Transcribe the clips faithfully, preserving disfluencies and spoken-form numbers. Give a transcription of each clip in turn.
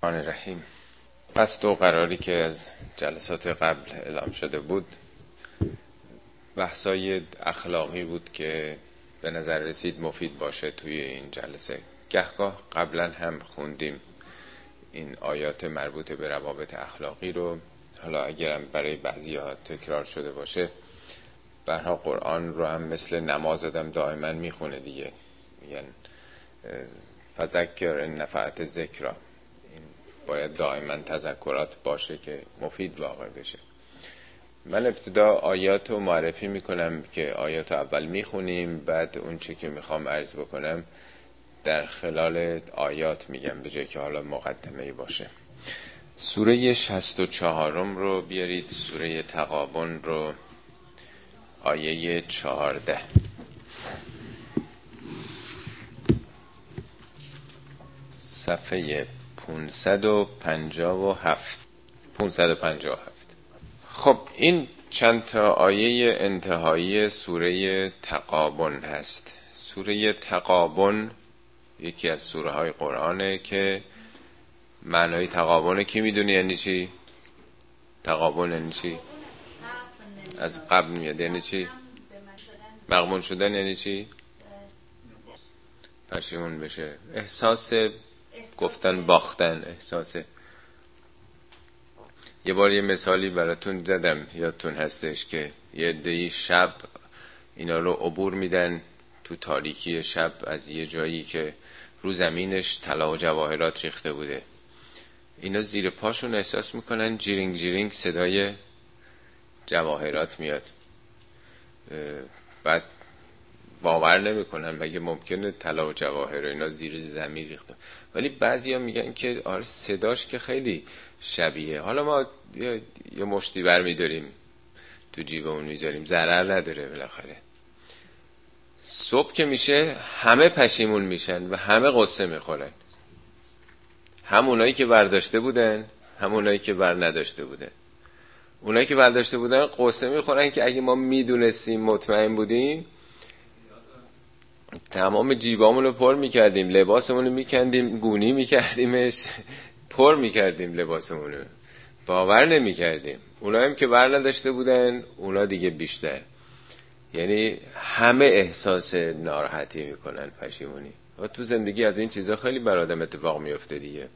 الرحمن الرحیم. قصد و قراری که از جلسات قبل اعلام شده بود بحثای اخلاقی بود که به نظر رسید مفید باشه توی این جلسه. گهگاه قبلا هم خوندیم این آیات مربوط به روابط اخلاقی رو، حالا اگرم برای بعضی ها تکرار شده باشه، برها قرآن رو هم مثل نماز آدم دائما میخونه دیگه، میگن فذکر ان نفعت ذکرا، باید دائما تذکرات باشه که مفید واقع بشه. من ابتدا آیات رو معرفی میکنم که آیات رو اول میخونیم، بعد اون چه که میخوام عرض بکنم در خلال آیات میگم، به جای که حالا مقدمه باشه. سوره شصت و چهارم رو بیارید، سوره تغابن رو، آیه چهارده. صفحه پانصد و پنجاه و هفت. پانصد و پنجاه و هفت. خب این چند تا آیه انتهایی سوره تغابن هست. سوره تغابن یکی از سوره های قرآنه که معنای تغابن کی میدونی یعنی چی؟ تغابن یعنی چی؟ از قبل میاد یعنی چی؟ مغبون شدن یعنی چی؟ پشیمون بشه، احساس گفتن باختن، احساس. یه بار یه مثالی براتون زدم، یادتون هستش که یه عده‌ای شب اینا رو عبور میدن تو تاریکی شب از یه جایی که رو زمینش طلا و جواهرات ریخته بوده. اینا زیر پاشون احساس میکنن جیرینگ جیرینگ صدای جواهرات میاد، بعد باور نمیکنن مگه ممکنه طلا و جواهر اینا زیر زمین ریخته، ولی بعضیا میگن که آره صداش که خیلی شبیه. حالا ما یه مشتی بر میداریم تو جیبمون میذاریم، ضرر نداره. بالاخره صبح که میشه همه پشیمون میشن و همه قصه میخورن، هم اونایی که برداشته بودن هم اونایی که بر نداشته بودن. اونایی که برداشته بودن قصه میخورن که اگه ما میدونستیم، مطمئن بودیم، تمام جیبامونو پر میکردیم، لباسمونو میکندیم، گونی میکردیمش، پر میکردیم لباسمونو، باور نمیکردیم. اونایی هم که بر نداشته بودن اونا دیگه بیشتر، یعنی همه احساس ناراحتی میکنن، پشیمونی. و تو زندگی از این چیزا خیلی بر آدم اتفاق میفته دیگه.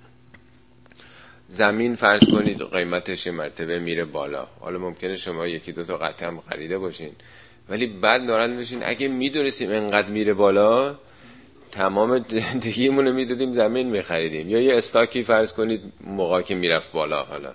زمین فرض کنید قیمتش مرتبه میره بالا، حالا ممکنه شما یکی دو تا قطعه هم خریده باشین، ولی بعد ناراحت بشین اگه میدونستیم انقدر میره بالا تمام زندگیمونو میدادیم زمین میخریدیم. یا یه استاکی فرض کنید موقعی که میرفت بالا، حالا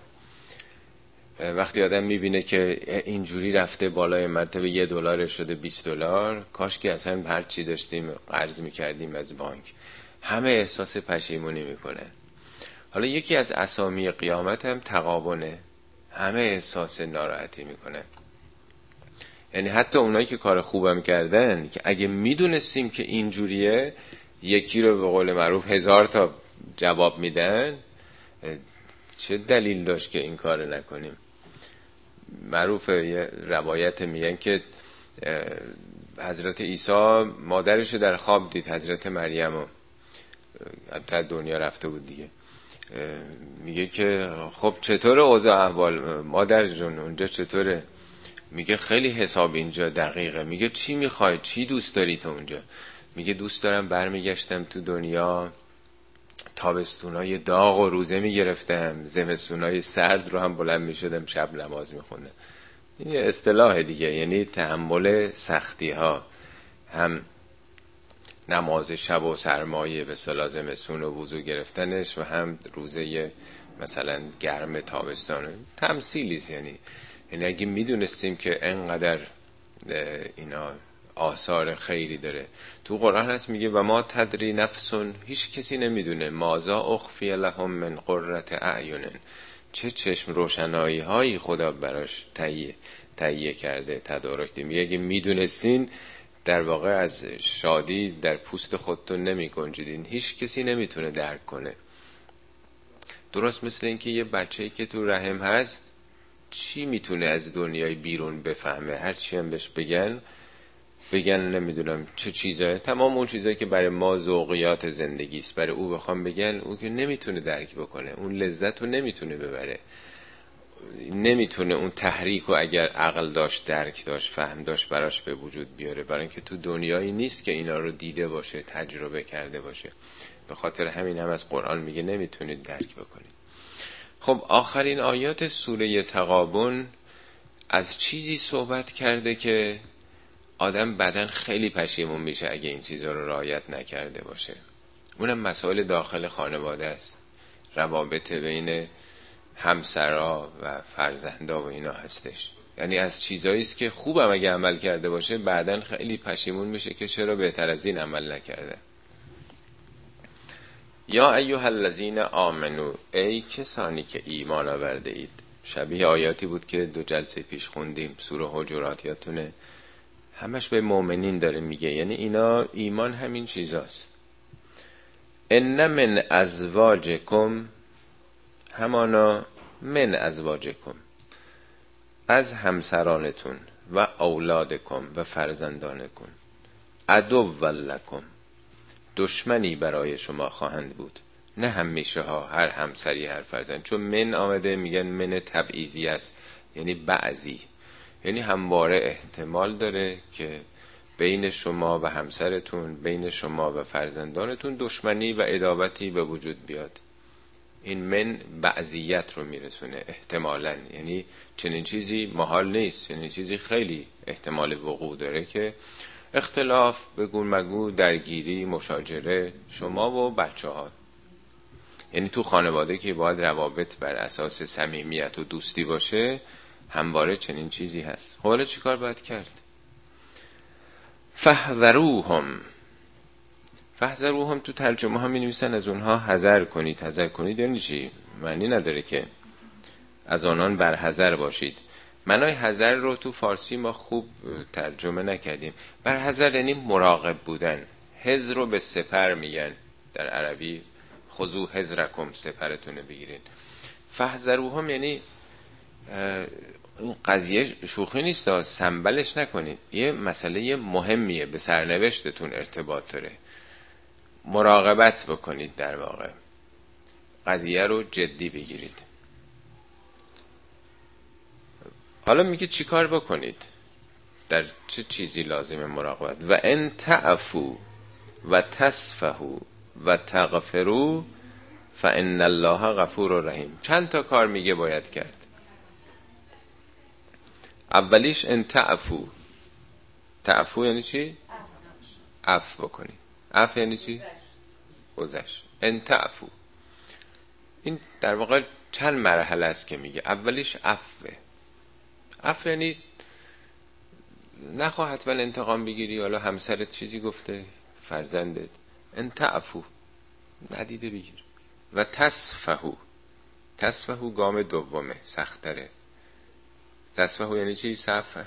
وقتی آدم میبینه که اینجوری رفته بالای مرتبه یه دلار شده بیست دلار، کاش که اصلا هر چی داشتیم قرض میکردیم از بانک. همه احساس پشیمونی میکنه. حالا یکی از اسامی قیامت هم تغابنه، همه احساس ناراحتی میکنه. یعنی حتی اونایی که کار خوبم کردن که اگه میدونستیم که اینجوریه، یکی رو به قول معروف هزار تا جواب میدن، چه دلیل داشت که این کار نکنیم؟ معروفه یه روایت میگن که حضرت عیسی مادرشو در خواب دید، حضرت مریمو، تا دنیا رفته بود دیگه. میگه که خب چطور اوضاع احوال مادر جون، اونجا چطوره؟ میگه خیلی حساب اینجا دقیقه. میگه چی میخوای، چی دوست داری تو اونجا؟ میگه دوست دارم برمیگشتم تو دنیا، تابستونای داغ و روزه میگرفتم، زمستونای سرد رو هم بلند میشدم شب نماز میخوندم. این یه اصطلاح دیگه، یعنی تحمل سختی ها، هم نماز شب و سرمایه به صلاح زمستون و وضو گرفتنش، و هم روزه مثلا گرم تابستان. تمثیلیست، یعنی یعنی اگه میدونستیم که انقدر اینا آثار خیری داره. تو قرآن هست میگه و ما تدری نفسون، هیچ کسی نمیدونه، مازا اخفی لهم من قرة اعین، چه چشم روشنایی هایی خدا براش تهیه تهیه کرده، تدارک ده. میگه اگه میدونستین در واقع از شادی در پوست خودتون نمی گنجیدین. هیچ کسی نمیتونه درک کنه. درست مثل این که یه بچه‌ای که تو رحم هست چی میتونه از دنیای بیرون بفهمه؟ هر چی هم بهش بگن بگن نمیدونم چه چیزایی، تمام اون چیزایی که برای ما ذوقیات زندگی است، برای او بخوام بگن، او که نمیتونه درک بکنه، اون لذت رو نمیتونه ببره، نمیتونه اون تحریک رو اگر عقل داشت، درک داشت، فهم داشت براش به وجود بیاره، برای اینکه تو دنیایی نیست که اینا رو دیده باشه، تجربه کرده باشه. به خاطر همین هم از قرآن میگه نمیتونید درک بکنید. خب آخرین آیات سوره تغابن از چیزی صحبت کرده که آدم بعدن خیلی پشیمون میشه اگه این چیزا رو رعایت نکرده باشه. اونم مسائل داخل خانواده است، روابط بین همسرا و فرزندا و اینا هستش. یعنی از چیزایی است که خوبم اگه عمل کرده باشه بعدن خیلی پشیمون میشه که چرا بهتر از این عمل نکرده. یا ایها الذین آمنو، ای کسانی که ایمان آورده اید. شبیه آیاتی بود که دو جلسه پیش خوندیم، سوره حجرات یادتونه، همش به مؤمنین داره میگه، یعنی اینا ایمان همین چیزاست. ان من ازواجکم، همانا من ازواجکم، از همسرانتون، و اولادکم، و فرزندانکم، عدو لکم، دشمنی برای شما خواهند بود. نه همیشه ها، هر همسری هر فرزند، چون من آمده میگن من تبعیضی است، یعنی بعضی، یعنی همواره احتمال داره که بین شما و همسرتون، بین شما و فرزندانتون دشمنی و عداوتی به وجود بیاد. این من بعضیت رو میرسونه احتمالاً، یعنی چنین چیزی محال نیست، چنین چیزی خیلی احتمال وقوع داره که اختلاف، بگو مگو، درگیری، مشاجره شما و بچه ها. یعنی تو خانواده که باید روابط بر اساس صمیمیت و دوستی باشه، همواره چنین چیزی هست. حالا چی کار باید کرد؟ فحذروهم، فحذروهم تو ترجمه ها می نویسن از اونها حذر کنید. حذر کنید یعنی چی؟ معنی نداره که از آنان بر حذر باشید. معنای حذر رو تو فارسی ما خوب ترجمه نکردیم. بر حذر یعنی مراقب بودن. حذر رو به سپر میگن در عربی، خذو حذرکم، سپرتونه بگیرین. فحذروهم یعنی این قضیه شوخی نیست، سنبلش نکنید، یه مسئله مهمیه، به سرنوشتتون ارتباط داره، مراقبت بکنید، در واقع قضیه رو جدی بگیرید. حالا میگه چی کار بکنید، در چه چیزی لازمه مراقبت؟ و ان تعفو و تصفحوا و تغفروا فان الله غفور رحیم. چند تا کار میگه باید کرد. اولیش ان تعفو. تعفو یعنی چی؟ عفو بکنی. عفو یعنی چی؟ گذشت. ان تعفو، این در واقع چند مرحله است که میگه. اولیش عفو. عفو یعنی نخواه حتما انتقام بگیری، حالا همسرت چیزی گفته، فرزندت، ان تعفو، ندیده بگیر. و تصفحوا، تصفحوا گام دومه، سختره. تصفحوا یعنی چی؟ صفحه،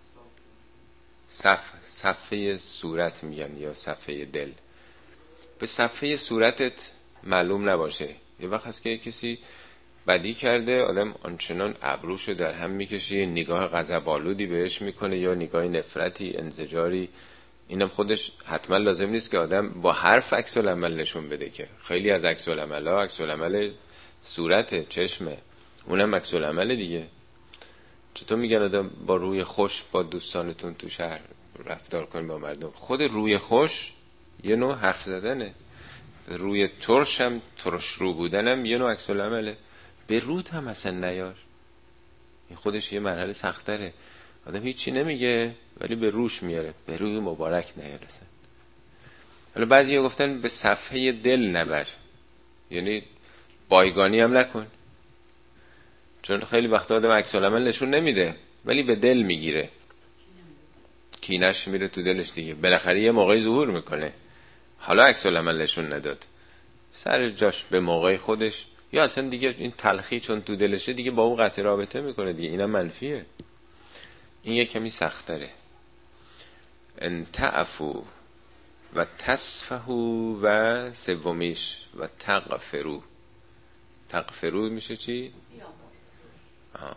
صف صفحه صورت میگن یا صفحه دل. به صفحه صورتت معلوم نباشه. یه وقت هست که کسی بدی کرده، آدم آنچنان ابروشو در هم میکشه، نگاه غضب‌آلودی بهش میکنه یا نگاه نفرتی، انزجاری. اینم خودش حتما لازم نیست که آدم با حرف عکس العمل نشون بده، که خیلی از عکس العمل‌ها عکس العمل صورت، چشمه، اونم عکس العمل دیگه. چطور میگن آدم با روی خوش با دوستانتون تو شهر رفتار کنید با مردم؟ خود روی خوش یه نوع حرف زدنه، روی ترش هم، ترش رو بودنم یه نوع عکس العمله. به رود هم اصلا نیار، این خودش یه مرحله سختره. آدم هیچی نمیگه ولی به روش میاره، به روی مبارک نیار اصلا. حالا بعضی ها گفتن به صفحه دل نبر، یعنی بایگانی هم نکن، چون خیلی وقت آدم عکس العمل نشون نمیده ولی به دل میگیره، کینش میره تو دلش دیگه، بالاخره یه موقعی ظهور میکنه. حالا عکس العمل نشون نداد، سر جاش به موقع خودش، یا اصلا دیگه این تلخی چون تو دلشه دیگه با اون قطع رابطه میکنه دیگه، اینا منفیه. این یه کمی سختره. ان تعفو و تصفحوا و سومیش و تغفروا. تغفروا میشه چی؟ آه.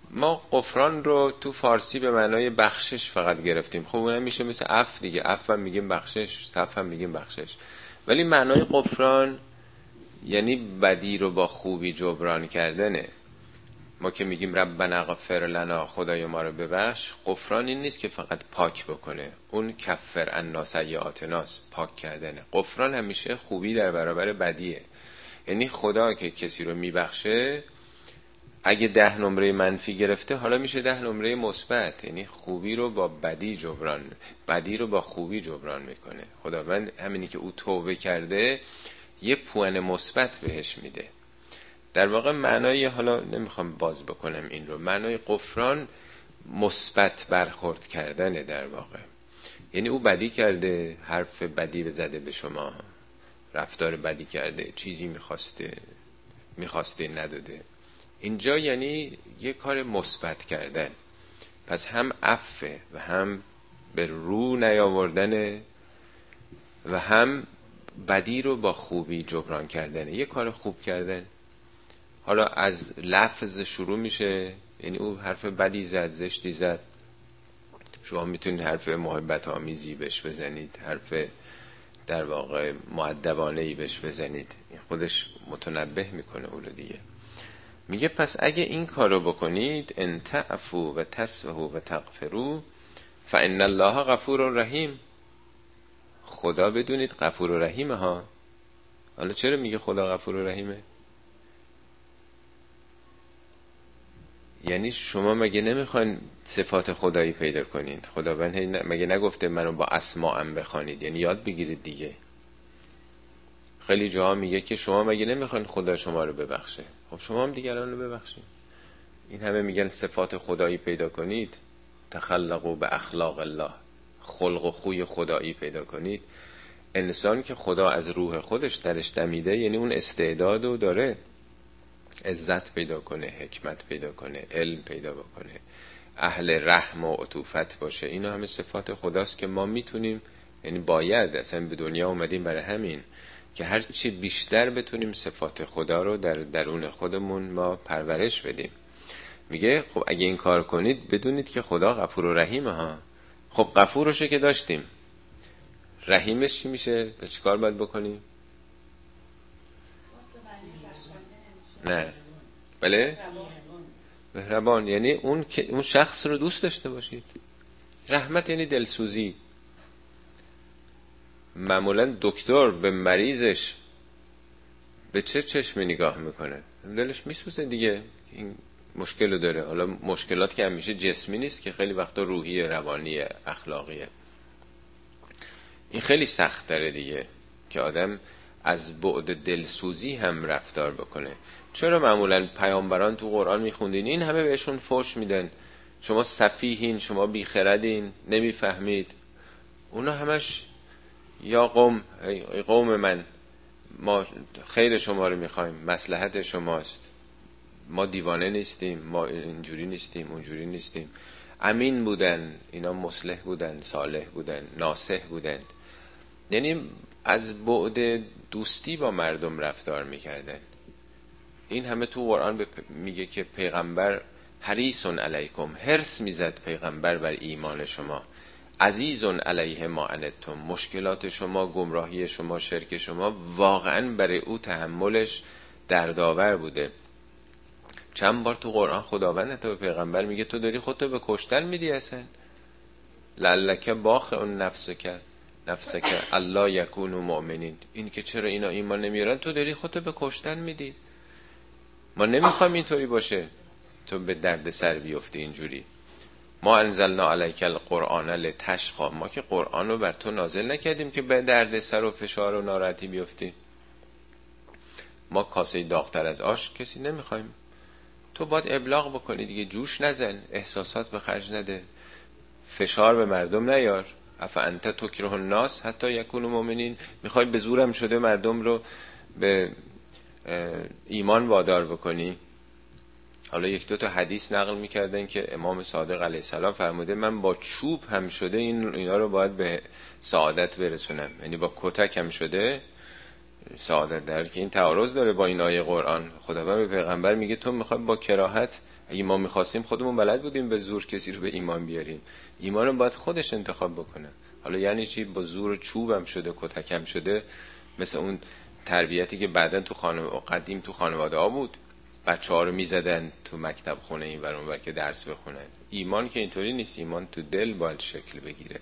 ما غفران رو تو فارسی به معنای بخشش فقط گرفتیم. خب اونم میشه مثل عفو دیگه، عفو هم میگیم بخشش، صفو هم میگیم بخشش. ولی معنای غفران یعنی بدی رو با خوبی جبران کردنه. ما که میگیم ربنا اغفر لنا، خدای ما رو ببخش، غفران این نیست که فقط پاک بکنه، اون کفر عنا سیئاتنا، پاک کردنه. غفران همیشه خوبی در برابر بدیه. یعنی خدا که کسی رو میبخشه، اگه ده نمره منفی گرفته حالا میشه ده نمره مثبت. یعنی خوبی رو با بدی جبران، بدی رو با خوبی جبران میکنه. خداوند همینی که او توبه کرده یه پوان مثبت بهش میده. در واقع معنای، حالا نمیخوام باز بکنم این رو، معنای غفران مثبت برخورد کردنه در واقع. یعنی او بدی کرده، حرف بدی بزده به شما، رفتار بدی کرده، چیزی میخواسته میخواسته نداده، اینجا یعنی یه کار مثبت کردن. پس هم عفو و هم به رو نیاوردن و هم بدی رو با خوبی جبران کردن، یه کار خوب کردن. حالا از لفظ شروع میشه، یعنی او حرف بدی زد، زشتی زد، شما میتونید حرف محبت آمیزی بهش بزنید، حرف در واقع مؤدبانه‌ای بهش بزنید، این خودش متنبه میکنه او رو دیگه. میگه پس اگه این کارو بکنید، ان تعفو و تصفحوا و تغفروا فان الله غفور رحیم، خدا بدونید غفور و رحیمه ها. حالا چرا میگه خدا غفور و رحیمه؟ یعنی شما مگه نمیخواین صفات خدایی پیدا کنید؟ خداوند مگه نگفته منو با اسماءم بخوانید؟ یعنی یاد بگیرید دیگه. خیلی جاها میگه که شما مگه نمیخواین خدا شما رو ببخشه؟ خب شما هم دیگران رو ببخشید. این همه میگن صفات خدایی پیدا کنید، تخلقوا به اخلاق الله، خلق و خوی خدایی پیدا کنید. انسان که خدا از روح خودش درش دمیده، یعنی اون استعدادو داره، عزت پیدا کنه، حکمت پیدا کنه، علم پیدا بکنه، اهل رحم و عطوفت باشه. اینا همه صفات خداست که ما میتونیم، یعنی باید، اصلا به دنیا اومدیم برای همین که هر چی بیشتر بتونیم صفات خدا رو در درون خودمون ما پرورش بدیم. میگه خب اگه این کار کنید بدونید که خدا غفور و رحیمه ها. خب غفورشه که داشتیم، رحیمش چی میشه؟ چی کار باید بکنیم؟ نه بله مهربان، یعنی اون که اون شخص رو دوست داشته باشید. رحمت یعنی دلسوزی. معمولا دکتر به مریضش به چه چشمی نگاه میکنه؟ دلش میسوزه دیگه، این مشکل رو داره. حالا مشکلات که همیشه جسمی نیست که، خیلی وقتا روحی، روانی، اخلاقیه. این خیلی سخت داره دیگه که آدم از بعد دلسوزی هم رفتار بکنه. چرا معمولا پیامبران تو قرآن میخوندین این همه بهشون فوش میدن، شما سفیهین، شما بیخردین، نمیفهمید. اونا همش یا قوم ای قوم من، ما خیر شما رو میخوایم، مصلحت شماست، ما دیوانه نیستیم، ما اینجوری نیستیم اونجوری نیستیم. امین بودن، اینا مصلح بودن، صالح بودن، ناصح بودن. یعنی از بعد دوستی با مردم رفتار میکردن. این همه تو قرآن میگه که پیغمبر حریصون علیکم، حرص میزد پیغمبر بر ایمان شما، عزیزون علیه ما عنتم، مشکلات شما، گمراهی شما، شرک شما واقعا برای او تحملش دردآور بوده. چند بار تو قرآن خداوند حتی به پیغمبر میگه تو داری خودتو به کشتن میدی، اصلا لعلک باخع نفسک نفسک الله یکونوا مؤمنین، این که چرا اینا ایمان نمیارن، تو داری خودتو به کشتن میدی. ما نمیخوایم اینطوری باشه، تو به درد سر بیفتی اینجوری. ما انزلنا علیک القرآن لتشقی، ما که قرآن رو بر تو نازل نکردیم که به درد سر و فشار و ناراحتی بیفتی. ما کاسه داغتر از آش کسی نمیخوایم. تو باید ابلاغ بکنی دیگه، جوش نزن، احساسات به خرج نده، فشار به مردم نیار. افا انت تکره الناس حتی یکونوا مؤمنین، میخوای به زورم شده مردم رو به ایمان وادار بکنی. حالا یک دو تا حدیث نقل میکردن که امام صادق علیه السلام فرموده من با چوب هم شده این اینا رو باید به سعادت برسونم، یعنی با کتک هم شده سعادت در که این تعارض داره با این آیه قرآن. خداوند به پیغمبر میگه تو میخوای با کراهت، اگه ما میخواستیم خودمون بلد بودیم به زور کسی رو به ایمان بیاریم، ایمان رو باید خودش انتخاب بکنه. حالا یعنی چی؟ با زور چوبم شده، کتکم شده، مثل اون تربیتی که بعدن تو خانواده قدیم تو خانواده ها بود، بچه‌ها رو میزدن تو مکتب خونه این ور اون ور که درس بخونن. ایمان که اینطوری نیست، ایمان تو دل باید شکل بگیره.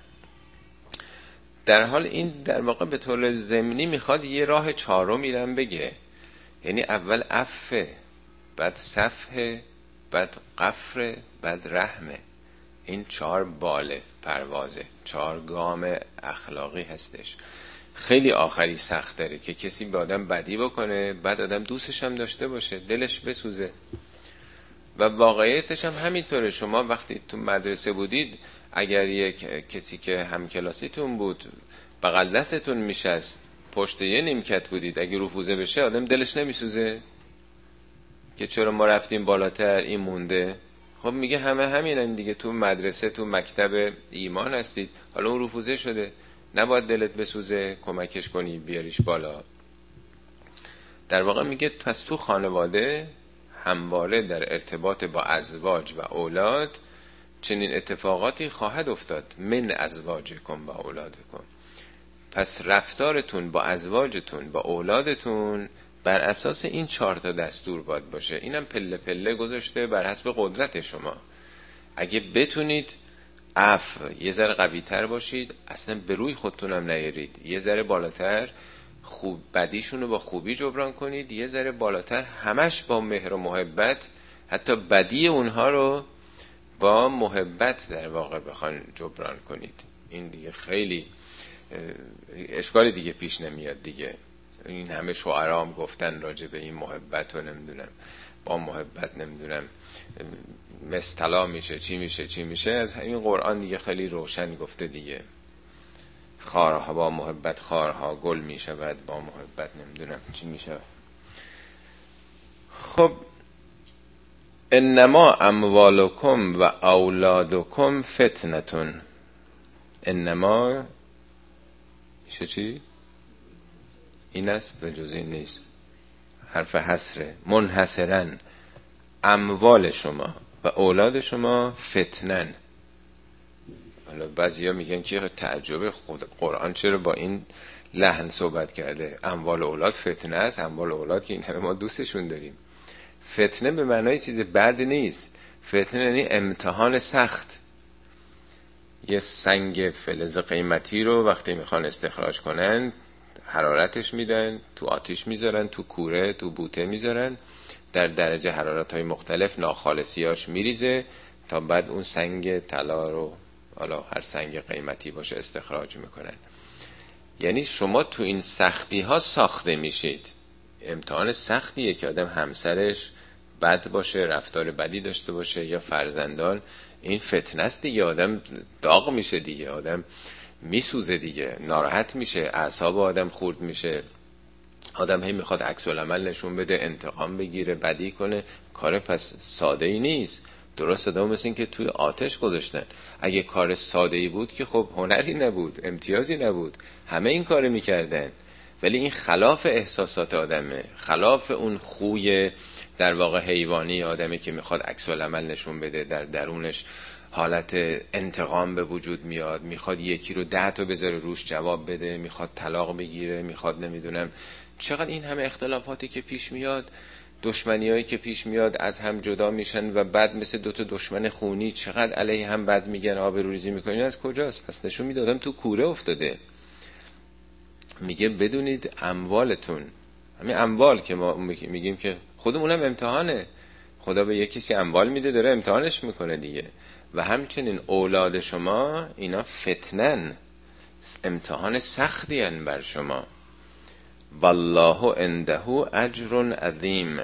در حال این در واقع به طور ضمنی میخواد یه راه چهارم میرم بگه، یعنی اول عفه، بعد صفحه، بعد غفره، بعد رحمه. این چهار باله پروازه، چهار گام اخلاقی هستش. خیلی آخری سخت داره که کسی به آدم بدی بکنه، بعد آدم دوستش هم داشته باشه، دلش بسوزه. و واقعیتش هم همینطوره. شما وقتی تو مدرسه بودید، اگر یک کسی که همکلاسیتون بود بغل دستتون میشست، پشت یه نیمکت بودید، اگه رفوزه بشه آدم دلش نمیسوزه که چرا ما رفتیم بالاتر این مونده؟ خب میگه همه همینن دیگه، تو مدرسه تو مکتب ایمان هستید، حالا اون رفوزه شده، نباید دلت بسوزه، کمکش کنی بیاریش بالا. در واقع میگه پس تو خانواده همواره در ارتباط با ازواج و اولاد چنین اتفاقاتی خواهد افتاد. من ازواجکم و اولادکم. پس رفتارتون با ازواجتون با اولادتون بر اساس این چهار تا دستور باید باشه. اینم پله پله گذاشته بر حسب قدرت شما. اگه بتونید عفو یه ذره قوی تر باشید، اصلا به روی خودتونم نیارید، یه ذره بالاتر خوب بدیشون رو با خوبی جبران کنید، یه ذره بالاتر همش با مهر و محبت، حتی بدی اونها رو با محبت در واقع بخوان جبران کنید. این دیگه خیلی اشکالی دیگه پیش نمیاد دیگه. این همه شعرام گفتن راجع به این محبت و نمیدونم با محبت نمیدونم مستلا میشه چی میشه چی میشه، از همین قرآن دیگه خیلی روشن گفته دیگه. خارها با محبت خارها گل میشود، با محبت نمیدونم چی میشه. خب انما اموالکم و اولادکم فتنتون. انما میشه چی؟ این است و جز این نیست، حرف حصره. منحصرن اموال شما و اولاد شما فتنن. حالا بعضیا میگن که تعجب خود قرآن چرا با این لحن صحبت کرده، اموال و اولاد فتنه است. اموال و اولاد که این همه ما دوستشون داریم. فتنه به معنای چیز بد نیست. فتنه یعنی امتحان سخت. یه سنگ فلز قیمتی رو وقتی میخوان استخراج کنن حرارتش میدن، تو آتیش میذارن، تو کوره تو بوته میذارن، در درجه حرارت های مختلف ناخالصیاش میریزه تا بعد اون سنگ طلا رو، حالا هر سنگ قیمتی باشه، استخراج میکنن. یعنی شما تو این سختی ها ساخته میشید. امتحان سختیه که آدم همسرش بد باشه، رفتار بدی داشته باشه، یا فرزندان. این فتنه است دیگه. آدم داغ میشه دیگه، آدم میسوزه دیگه، ناراحت میشه، اعصاب آدم خورد میشه، آدم هی میخواد عکس العمل نشون بده، انتقام بگیره، بدی کنه. کار پس ساده ای نیست. درست آدم مثل این که توی آتش گذاشتن. اگه کار ساده ای بود که خب هنری نبود، امتیازی نبود، همه این کار میکردن. ولی این خلاف احساسات آدمه، خلاف اون خوی در واقع حیوانی آدمی که میخواد عکس العمل نشون بده، در درونش حالت انتقام به وجود میاد، میخواد یکی رو ده تا بذاره روش جواب بده، میخواد طلاق بگیره، میخواد نمیدونم چقدر این همه اختلافاتی که پیش میاد، دشمنیایی که پیش میاد، از هم جدا میشن و بعد مثل دوتا دشمن خونی چقدر علیه هم بد میگن، آبروریزی میکنین. از کجاست؟ پس نشون میدادم تو کوره افتاده. میگه بدونید اموالتون، همین اموال که ما میگیم که خودمونم امتحانه، خدا به یکیسی اموال میده داره امتحانش میکنه دیگه. و همچنین اولاد شما اینا فتنن، امتحان سختی هن بر شما. والله عنده اجر عظیم.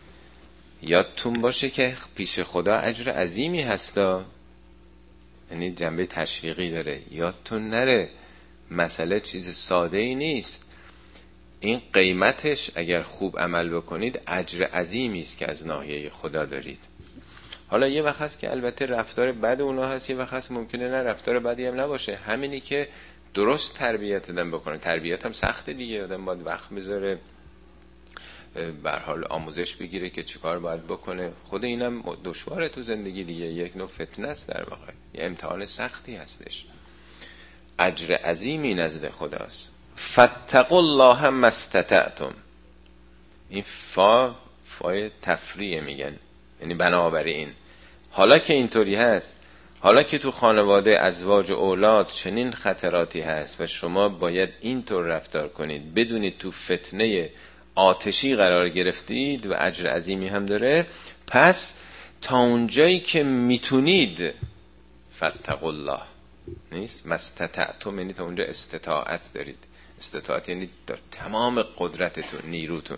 یادتون باشه که پیش خدا اجر عظیمی هستا. یعنی جنبه تشویقی داره، یادتون نره مسئله چیز ساده ای نیست. این قیمتش اگر خوب عمل بکنید اجر عظیمی است که از ناحیه خدا دارید. حالا یه وقت هست که البته رفتار بد اونا هست، یه وقت هست ممکنه نه رفتار بدی هم نباشه. همینی که درست تربیت دادن بکنه. تربیت هم سخته دیگه، آدم باید وقت بذاره، به هر حال آموزش بگیره که چیکار باید بکنه. خود اینم دشواره تو زندگی دیگه، یک نوع فتنه است در واقع، یه امتحان سختی هستش. اجر عظیمی نزد خداست. فاتقوا الله ما استطعتم. این فا فای تفریه میگن، یعنی بنابراین حالا که اینطوری هست، حالا که تو خانواده ازواج و اولاد چنین خطراتی هست و شما باید اینطور رفتار کنید، بدونید تو فتنه آتشی قرار گرفتید و اجر عظیمی هم داره، پس تا اونجایی که میتونید فاتقوا الله نیست، مستطعتم یعنی تا اونجا استطاعت دارید. استطاعت یعنی در تمام قدرتتون، نیروتون.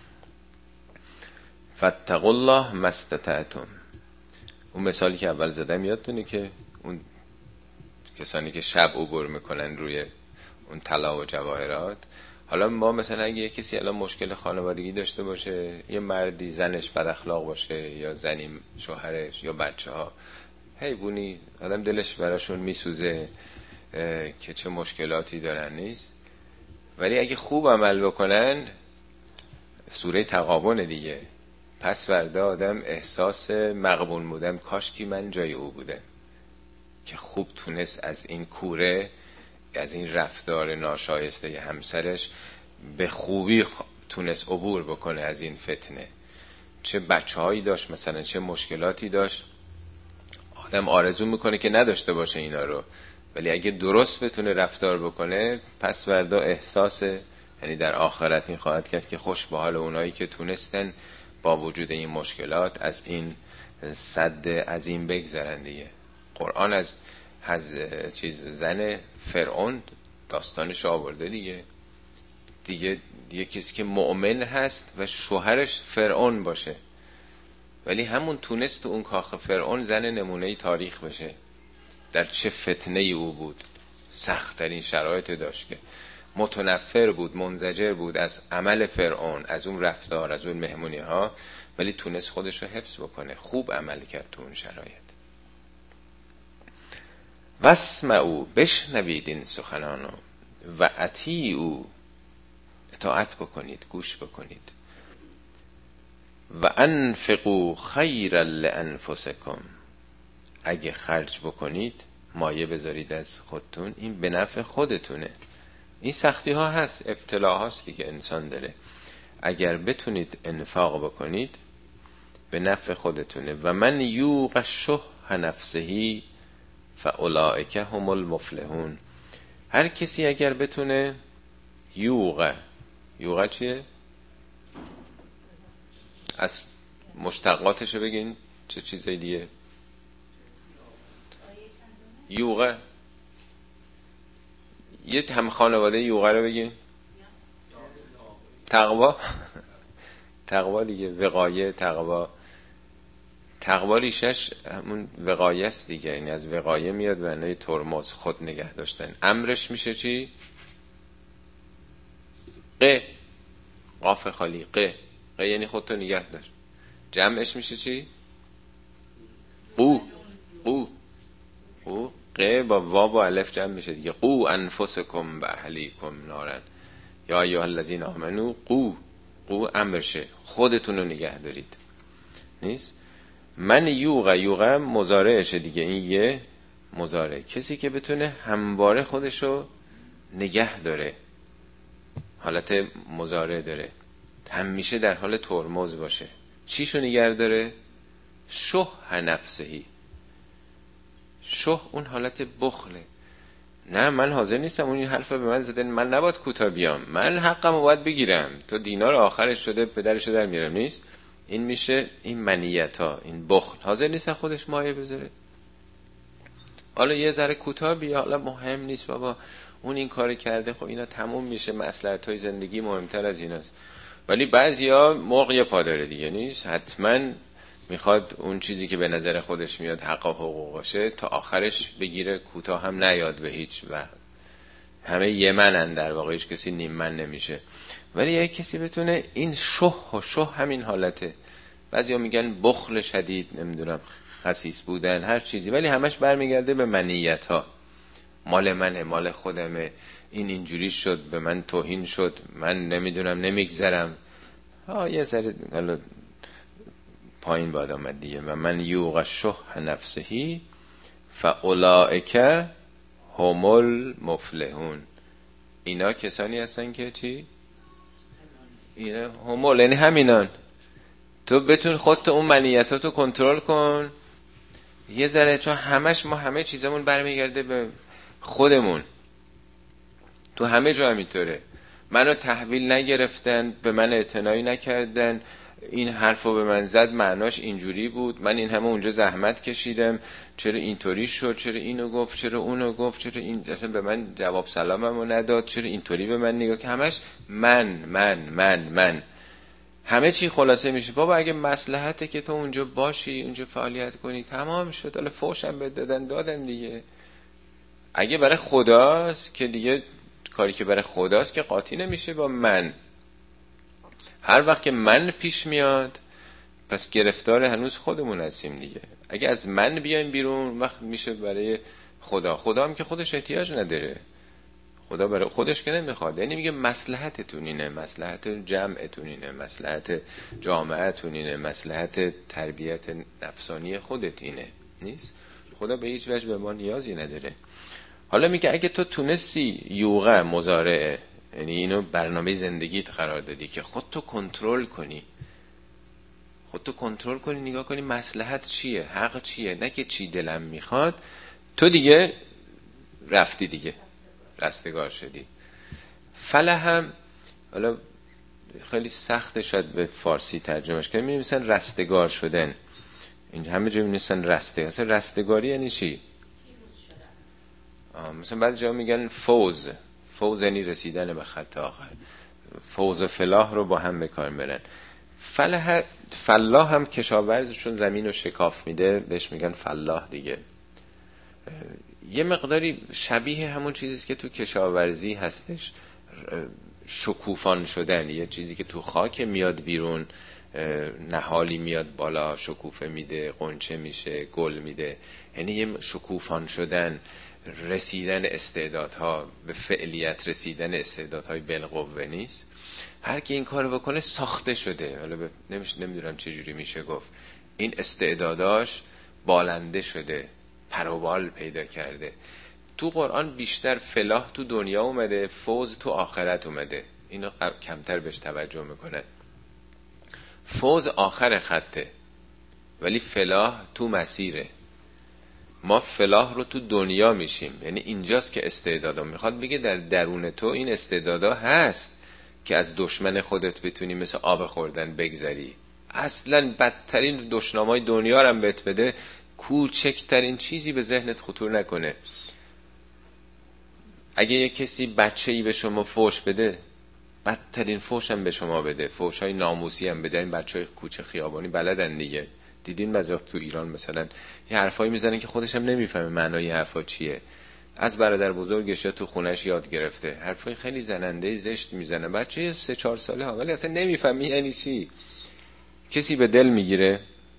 فاتقوا الله مستطعتم. اون مثالی که اول زدم یادتونه که اون کسانی که شب عبور میکنن روی اون طلا و جواهرات، حالا ما مثلا اگه یه کسی الان مشکل خانوادگی داشته باشه، یه مردی زنش بد اخلاق باشه یا زنی شوهرش یا بچه ها، حیوانی آدم دلش براشون میسوزه که چه مشکلاتی دارن نیست، ولی اگه خوب عمل بکنن، سوره تغابن دیگه، پس فردا آدم احساس مغبون بودم، کاش کی من جای او بودم که خوب تونست از این کوره، از این رفتار ناشایسته همسرش به خوبی تونست عبور بکنه از این فتنه. چه بچه هایی داشت مثلا، چه مشکلاتی داشت، آدم آرزو میکنه که نداشته باشه اینا رو، ولی اگه درست بتونه رفتار بکنه، پس فردا احساس، یعنی در آخرت این خواهد کرد که خوش به حال اونایی که تونستن با وجود این مشکلات از این صد عظیم بگذرن دیگه. قرآن از از چیز زن فرعون داستانش آورده دیگه. دیگه دیگه کسی که مؤمن هست و شوهرش فرعون باشه، ولی همون تونست تو اون کاخ فرعون زن نمونه تاریخ بشه. در چه فتنه ای او بود، سخت ترین شرایط داشت که متنفر بود، منزجر بود از عمل فرعون، از اون رفتار، از اون مهمونی ها، ولی تونست خودش رو حفظ بکنه، خوب عمل کرد تو اون شرایط. واسمعوا، بشنوید این سخنانو، و اطیعوا، اطاعت بکنید، گوش بکنید. و انفقوا خیرا لانفسکم، اگه خرج بکنید مایه بذارید از خودتون، این به نفع خودتونه. این سختی ها هست، ابتلا هاست دیگه انسان داره، اگر بتونید انفاق بکنید به نفع خودتونه. و من یوق شح نفسه فاولئک هم المفلحون. هر کسی اگر بتونه یوق، یوق چیه؟ از مشتقاتشو بگین چه چیزای دیگه؟ یوغه، یه هم خانواده یوغه رو بگین. تقوا، تقوا دیگه، وقایه، تقوا. تقوا ریشش همون وقایه است دیگه، یعنی از وقایه میاد، به معنای ترمز، خود نگه داشتن. امرش میشه چی؟ ق، قاف خالی، ق، ق یعنی خودتو نگه دار. جمعش میشه چی؟ قو، قو، قو، ق با وا با الف جمع میشه دیگه. قو انفسکم و اهلیکم نارن یا ایها الذین آمنو قو، قو امرشه، خودتون رو نگه دارید نیست. من یوغ، یوغ مضارعشه دیگه، این یه مضارع، کسی که بتونه همواره خودشو نگه داره، حالت مضارع داره، همیشه در حال ترمز باشه. چیشو نگه داره؟ شح نفسهی. شح اون حالت بخله، نه من حاضر نیستم، اون حرف به من زدن، من نباید کوتاه بیام، من حقمو باید بگیرم، تو دینار آخرش شده پدرشو در میارم، نیست. این میشه این منیت ها، این بخل، حاضر نیست خودش مایه بذاره. حالا یه ذره کوتاه بیا، حالا مهم نیست بابا، اون این کار کرده، خب اینا تموم میشه، مصلحت های زندگی مهمتر از ایناست. ولی بعضیا مرغ یه پا داره دیگه، نیست، حتما میخواد اون چیزی که به نظر خودش میاد حق و حقوقشه تا آخرش بگیره، کوتاه هم نیاد به هیچ و همه یه منن در واقع، هیچ کسی نیم من نمیشه. ولی یک کسی بتونه این شح و شح همین حالته، بعضیا میگن بخل شدید، نمیدونم خسیس بودن، هر چیزی، ولی همش برمیگرده به منیت ها. مال منه، مال خودمه، این اینجوری شد، به من توهین شد، من نمیدونم نمیگذرم. ها یه ذره حالا پایین باید آمد دیگه. و من یوق شح نفسهی فاولئک هم المفلحون. اینا کسانی هستن که چی؟ اینا همول، یعنی همینان. تو بتون خودت اون منیتاتو کنترل کن یه ذره، چون همش ما همه چیزمون برمیگرده به خودمون. تو همه جا همینطوره. منو تحویل نگرفتن، به من اعتنایی نکردن، این حرفو به من زد معناش اینجوری بود، من این همه اونجا زحمت کشیدم، چرا اینطوری شد، چرا اینو گفت، چرا اونو گفت، چرا این اصلا به من جواب سلاممو نداد، چرا اینطوری به من نگاه، که همش من من من من همه چی خلاصه میشه. بابا اگه مصلحته که تو اونجا باشی، اونجا فعالیت کنی، تمام شد. حالا فوشم بهت دادن دادن دیگه. اگه برای خداست که دیگه کاری که برای خداست که قاطی نمیشه با من. هر وقت که من پیش میاد پس گرفتار هنوز خودمون هستیم دیگه. اگه از من بیایم بیرون وقت میشه برای خدا. خدا هم که خودش احتیاج نداره، خدا برای خودش که نمیخواد. یعنی میگه مصلحتتون اینه، مصلحت جمعتون اینه، مصلحت جامعتون اینه، مصلحت تربیت نفسانی خودت اینه. نیست؟ خدا به هیچ وجه به ما نیازی نداره. حالا میگه اگه تو تونستی یوغه مضارعه، یعنی اینو برنامه زندگیت قرار دادی که خودتو کنترل کنی، خودتو کنترل کنی، نگاه کنی مصلحت چیه، حق چیه، نه که چی دلم میخواد، تو دیگه رفتی دیگه، رستگار شدی. فلهم، حالا خیلی سخته شاید به فارسی ترجمهش کنیم، می‌نویسن رستگار شدن، این همه جا می‌نویسن رسته. اصلا رستگاری یعنی چی؟ مثلا بعضی جا میگن فوز، فوز یعنی رسیدن به خط آخر، فوز و فلاح رو با هم به کار میبرن. فلاح فلاح هم کشاورزشون زمین رو شکاف میده، بهش میگن فلاح دیگه. یه مقداری شبیه همون چیزیست که تو کشاورزی هستش، شکوفان شدن، یه چیزی که تو خاک میاد بیرون، نهالی میاد بالا، شکوفه میده، قنچه میشه، گل میده، یعنی یه شکوفان شدن، رسیدن استعدادها به فعلیت، رسیدن استعدادهای بالقوه نیست. هر کی این کارو بکنه ساخته شده. حالا ب... نمیشه، نمیدونم چه جوری میشه گفت، این استعداداش بالنده شده، پروبال پیدا کرده. تو قرآن بیشتر فلاح تو دنیا اومده، فوز تو آخرت اومده. اینو کمتر بهش توجه میکنه. فوز آخر خطه ولی فلاح تو مسیره. ما فلاح رو تو دنیا میشیم، یعنی اینجاست که استعدادا میخواد بگه در درون تو این استعدادا هست که از دشمن خودت بتونی مثل آب خوردن بگذری. اصلا بدترین دشنامای دنیا رو هم بهت بده، کوچکترین چیزی به ذهنت خطور نکنه. اگه یک کسی بچه‌ای به شما فوش بده، بدترین فوش هم به شما بده، فوشای ناموسی هم بده. این بچهای کوچه خیابانی بلدن دیگه. دیدین بعضی وقت تو ایران مثلا یه حرفایی میزنن که خودش هم نمیفهمه معنای حرفا چیه، از برادر بزرگش تو خونش یاد گرفته، حرفای خیلی زننده زشت میزنه، بچه سه چهار ساله ها، ولی اصلا نمیفهمی یعنی چی. کسی به دل میگیره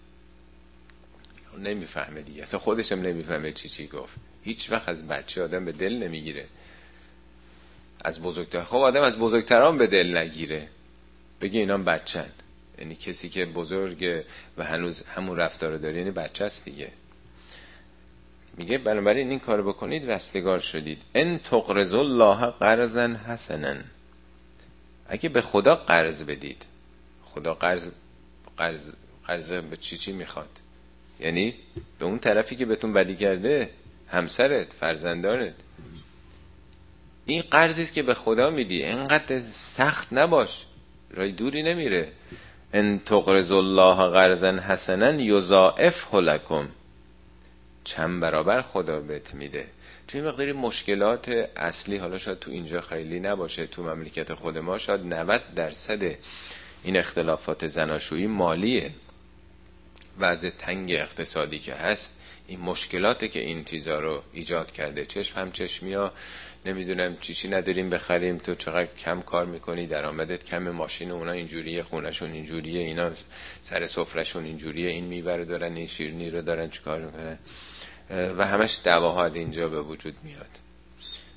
نمیفهمه دیگه، اصلا خودش هم نمیفهمه چی چی گفت. هیچ وقت از بچه آدم به دل نمیگیره، از بزرگتر خب آدم از بزرگتران به دل نگیره، بگه اینا بچه‌ن. یعنی کسی که بزرگه و هنوز همون رفتار رو داره یعنی بچه است دیگه. میگه بنابراین این کار بکنید رستگار شدید. ان تقرضوا الله قرضا حسنا، اگه به خدا قرض بدید. خدا قرض قرض قرض به چی چی میخواد؟ یعنی به اون طرفی که بهتون بدی کرده، همسرت، فرزندانت. این قرضی است که به خدا میدی، اینقدر سخت نباش، راه دوری نمیره. ان تقرضوا الله قرضا حسنا یضاعفه لکم، چند برابر خدا بهت میده. چون این مقداری مشکلات اصلی، حالا شاید تو اینجا خیلی نباشه، تو مملکت خود ما شاید نود درصد این اختلافات زناشویی مالیه. وضع تنگ اقتصادی که هست، این مشکلاته که این چیزا رو ایجاد کرده. چشم هم چشمیا، نمیدونم چی چی نداریم بخریم، تو چقدر کم کار میکنی، درآمدت کم، ماشین اونا اینجوریه، خونهشون اینجوریه، اینا سر سفرهشون اینجوریه، این میوه دارن، این شیرینی رو دارن، چیکار میکنن و همش دعواها از اینجا به وجود میاد.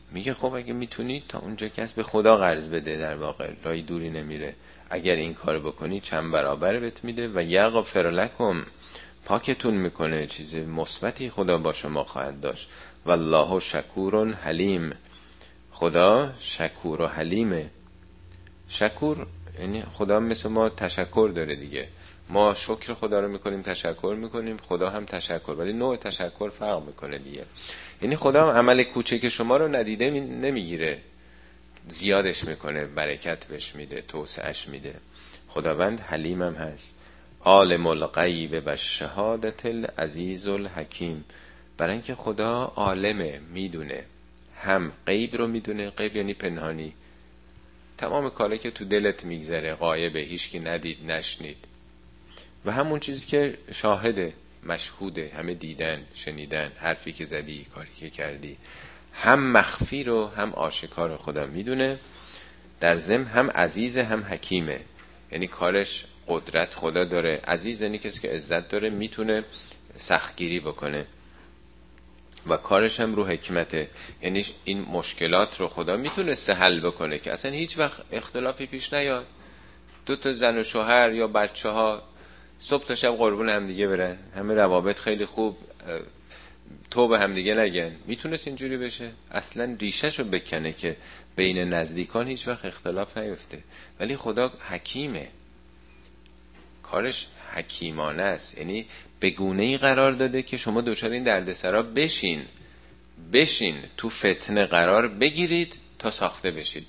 میگه خب اگه میتونی تا اونجا که هست به خدا قرض بده، در واقع رای دوری نمیره. اگر این کار بکنی چند برابر بهت میده و یغفر لکم، پاکتون میکنه، چیز مثبتی خدا با شما خواهد داشت. والله شکور حلیم، خدا شکور و حلیمه. شکور یعنی خدا مثل ما تشکر داره دیگه، ما شکر خدا رو میکنیم، تشکر میکنیم، خدا هم تشکر، ولی نوع تشکر فرق میکنه دیگه. یعنی خدا هم عمل کوچک شما رو ندیده نمیگیره، زیادش میکنه، برکت بهش میده، توسعش میده. خداوند حلیم هم هست. عالم الغیب و شهادت العزیز الحکیم، برای اینکه خدا عالمه، میدونه، هم غیب رو میدونه، غیب یعنی پنهانی، تمام کاری که تو دلت میگذره غایبه، هیچکی ندید نشنید، و همون چیزی که شاهده، مشهوده، همه دیدن شنیدن، حرفی که زدی، کاری که کردی، هم مخفی رو هم آشکار خدا میدونه. در ضمن هم عزیز هم حکیمه، یعنی کارش قدرت خدا داره. عزیز یعنی کسی که عزت داره، میتونه سختگیری بکنه، و کارش هم رو حکمته، یعنی این مشکلات رو خدا میتونه حل بکنه که اصلا هیچ وقت اختلافی پیش نیاد. دو تا زن و شوهر یا بچه ها صبح تا شب قربون هم دیگه برن، همه روابط خیلی خوب، تو به هم دیگه نگن. میتونست اینجوری بشه؟ اصلا ریشه‌شو بکنه که بین نزدیکان هیچ وقت اختلاف نیفته. ولی خدا حکیمه، کارش حکیمانه است، یعنی به گونه‌ای قرار داده که شما دوچار این دردسرا بشین بشین تو فتنه قرار بگیرید تا ساخته بشید.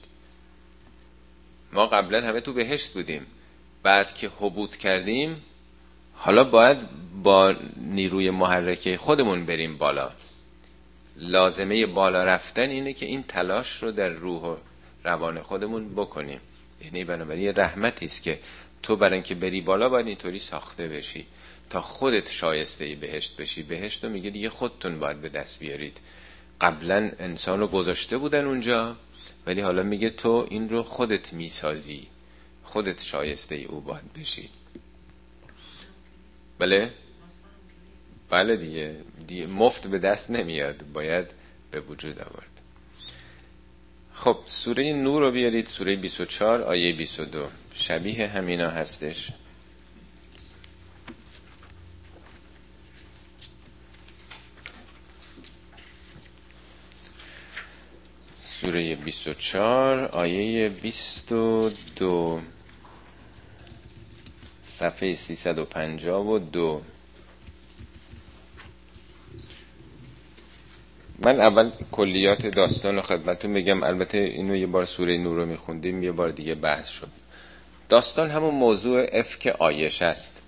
ما قبلا همه تو بهشت بودیم، بعد که هبوط کردیم حالا باید با نیروی محرکه خودمون بریم بالا. لازمه بالا رفتن اینه که این تلاش رو در روح و روان خودمون بکنیم. یعنی بنابراین رحمتی است که تو برای اینکه بری بالا باید اینطوری ساخته بشی تا خودت شایسته بهشت بشی. بهشت رو میگه دیگه خودتون باید به دست بیارید. قبلا انسان رو گذاشته بودن اونجا، ولی حالا میگه تو این رو خودت میسازی، خودت شایسته او باید بشی. بله بله دیگه, دیگه مفت به دست نمیاد، باید به وجود آورد. خب سوره نور رو بیارید، سوره بیست و چهار آیه بیست و دو، شبیه همینا هستش. سوره بیست و چهار آیه بیست و دو، صفحه سیصد و پنجاه و دو. من اول کلیات داستان رو خدمتتون بگم، البته اینو یه بار سوره نور رو میخوندیم، یه بار دیگه بحث شد. داستان همون موضوع افک عایشه است.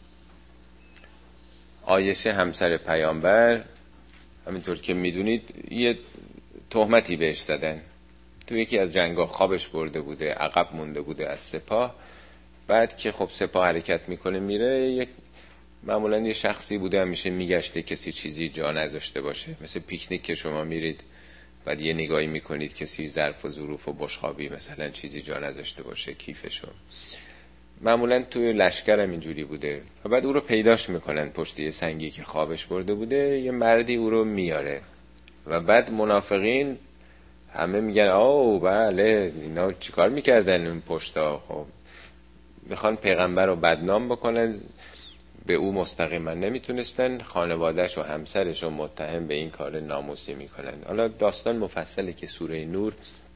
عایشه همسر پیامبر، همینطور که میدونید یه تهمتی بهش زدن، تو یکی از جنگا خوابش برده بوده، عقب مونده بوده از سپاه. بعد که خب سپاه حرکت میکنه میره، یک معمولا یه شخصی بوده همیشه میگشته کسی چیزی جا نذاشته باشه، مثل پیکنیک که شما میرید بعد یه نگاهی میکنید کسی ظرف و ظروف و بشقابی مثلا چیزی جا نذاشته باشه، کیفشو. معمولا توی لشکر هم اینجوری بوده. و بعد او رو پیداش میکنن پشت یه سنگی که خوابش برده بوده، یه مردی او رو میاره و بعد منافقین همه میگن آو بله اینا چیکار میکردن اون پشتا، خب میخوان پیغمبر رو بدنام بکنن، به او مستقیما نمیتونستن، خانوادهش و همسرش رو متهم به این کار ناموسی میکنن. حالا داستان مفصله که سوره نور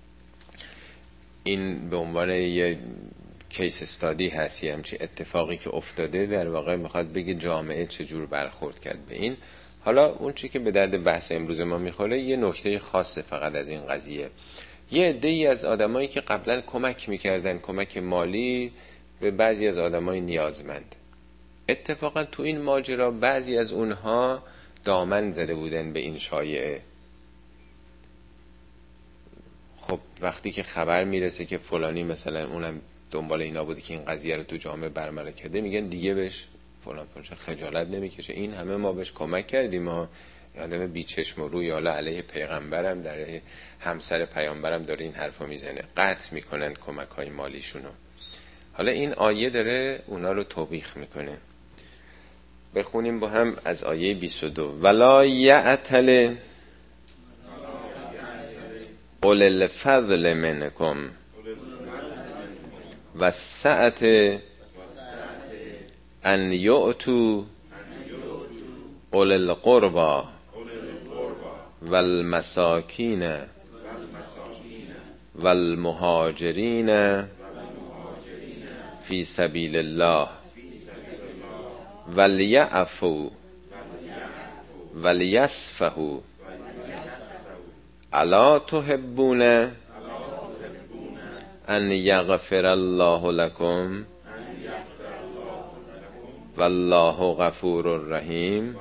این به عنوان یه کیس استادی هست، یه همچین اتفاقی که افتاده در واقع میخواد بگه جامعه چجور برخورد کرد به این. حالا اون چی که به درد بحث امروز ما میخوره یه نکته خاصه فقط از این قضیه. یه عده‌ای از آدمایی که قبلا کمک میکردن، کمک مالی به بعضی از آدمای نیازمند، اتفاقا تو این ماجرا بعضی از اونها دامن زده بودن به این شایعه. خب وقتی که خبر میرسه که فلانی مثلا اونم دنبال اینا بوده که این قضیه رو تو جامعه برملا کرده، میگن دیگه بهش فلان فلان خجالت نمیکشه، این همه ما بهش کمک کردیم، ما آدم بیچشم و روی، حالا علیه پیغمبرم در همسر پیامبرم داره این حرفو میزنه، قطع میکنن کمک های مالیشونو. حالا این آیه داره اونا رو توبیخ میکنه. بخونیم با هم از آیه بیست و دو. ولا یعتل اول الفضل منکم و سعت ان یؤتوا اول القربى و المساکین و المهاجرین فی سبیل الله ولیعفوا ولیصفحوا الا تحبون ان یغفر الله لكم والله غفور رحیم.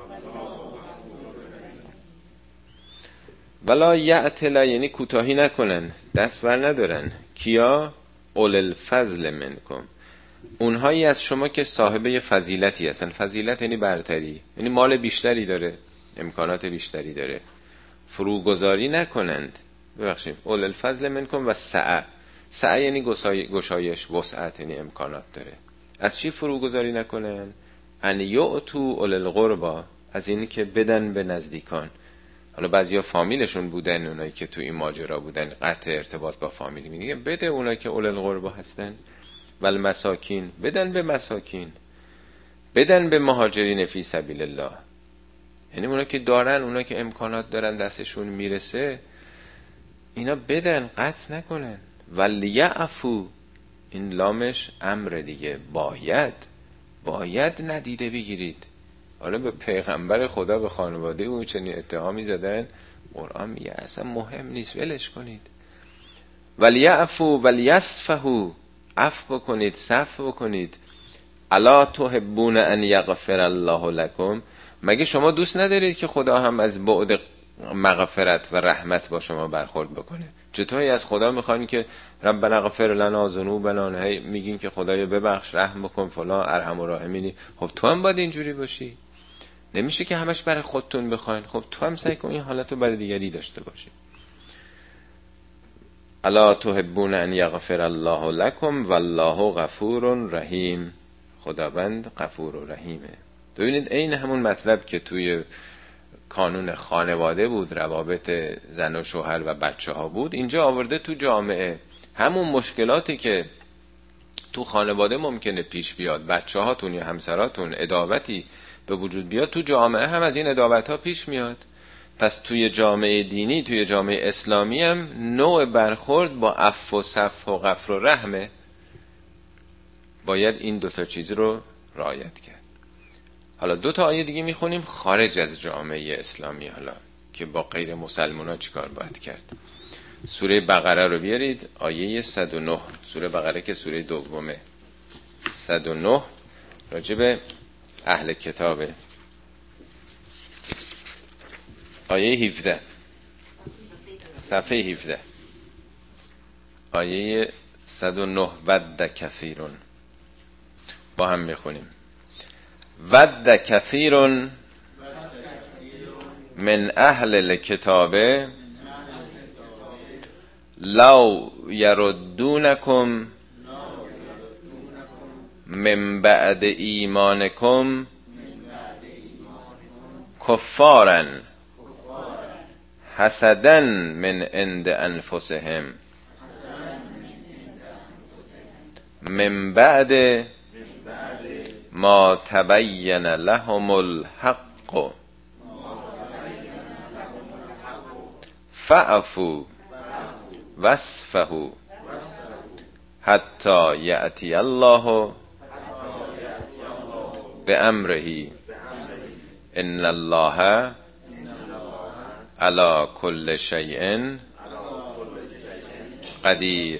ولا یعتل یعنی کوتاهی نکنن، دست بر ندارن. کیا؟ اول الفضل منکم، اونهایی از شما که صاحب فضیلتی هستن. فضیلت یعنی برتری، یعنی مال بیشتری داره، امکانات بیشتری داره. فروگذاری نکنند. ببخشید، اول الفضل منکم و سعه. سعه یعنی گشایش، وسعت یعنی امکانات داره. از چی فروگذاری نکنن؟ ان یؤتوا اول القربى، از اینی که بدن به نزدیکان. حالا بعضیا فامیلشون بودن، اونایی که تو این ماجرا بودن، قطع ارتباط با فامیلی، میگه بده اونایی که اول القربى هستن. ول مساکین، بدن به مساکین، بدن به مهاجرین فی سبیل الله، یعنی اونا که دارن، اونا که امکانات دارن، دستشون میرسه، اینا بدن، قطع نکنن. ولیعفو، این لامش امر دیگه، باید باید ندیده بگیرید. حالا به پیغمبر خدا، به خانواده اون چنین اتهامی زدن، قرآن میگه اصلا مهم نیست، ولش کنید. ولیعفو ولیصفحوا، عفو بکنید، صفح بکنید. الا تحبون ان یغفر الله لكم، مگه شما دوست ندارید که خدا هم از بعد مغفرت و رحمت با شما برخورد بکنه؟ چطوری از خدا میخواین که ربنا اغفر لنا ذنوبنا، هی میگین که خدایا ببخش، رحم بکن، فلان، ارحم الراحمینی. خب تو هم باید اینجوری باشی، نمیشه که همش برای خودتون بخواین. خب تو هم سعی کن این حالتو برای دیگری داشته باشی. الا تحبون ان یغفر الله لكم والله غفور رحیم، خداوند غفور و رحیمه. ببینید این همون مطلب که توی کانون خانواده بود، روابط زن و شوهر و بچه ها بود، اینجا آورده تو جامعه. همون مشکلاتی که تو خانواده ممکنه پیش بیاد، بچه هاتون یا همسراتون عداوتی به وجود بیاد، تو جامعه هم از این عداوت ها پیش میاد. پس توی جامعه دینی، توی جامعه اسلامی هم نوع برخورد با عفو و صفح و غفر و رحمه. باید این دوتا چیز رو رعایت کرد. حالا دو تا آیه دیگه میخونیم خارج از جامعه اسلامی، حالا که با غیر مسلمان ها چیکار باید کرد. سوره بقره رو بیارید، آیه صد و نه. سوره بقره که سوره دومه، صد و نه راجب اهل کتابه. آیه هفده، صفحه هفده، آیه صد و نه. ود کثیرون، با هم میخونیم. ود کثیرون من اهل الکتاب لو یردونکم من بعد ایمانکم کفارا حسدا من عند انفسهم من بعد ما تبین لهم الحق فاعفوا واصفحوا حتی یأتی الله بأمره ان الله علی کل شیء قدیر.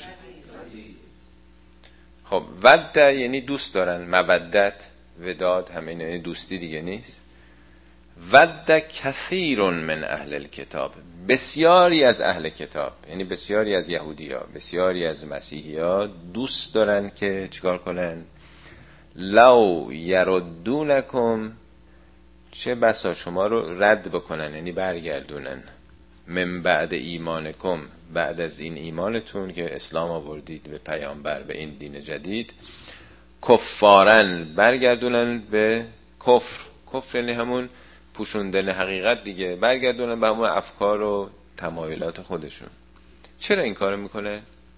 خب ود یعنی دوست دارن، مودت، وداد همین یعنی دوستی دیگه نیست. ود کثیر من اهل الکتاب، بسیاری از اهل کتاب، یعنی بسیاری از یهودی ها، بسیاری از مسیحی ها دوست دارن که چیکار کنن؟ لو یردونکم، چه بسا شما رو رد بکنن، یعنی برگردونن. من بعد ایمانکم، بعد از این ایمانتون که اسلام آوردید به پیامبر، به این دین جدید، کفارن، برگردونن به کفر. کفر یعنی همون پوشوندن حقیقت دیگه، برگردونن به همون افکار و تمایلات خودشون. چرا این کارو میکنه؟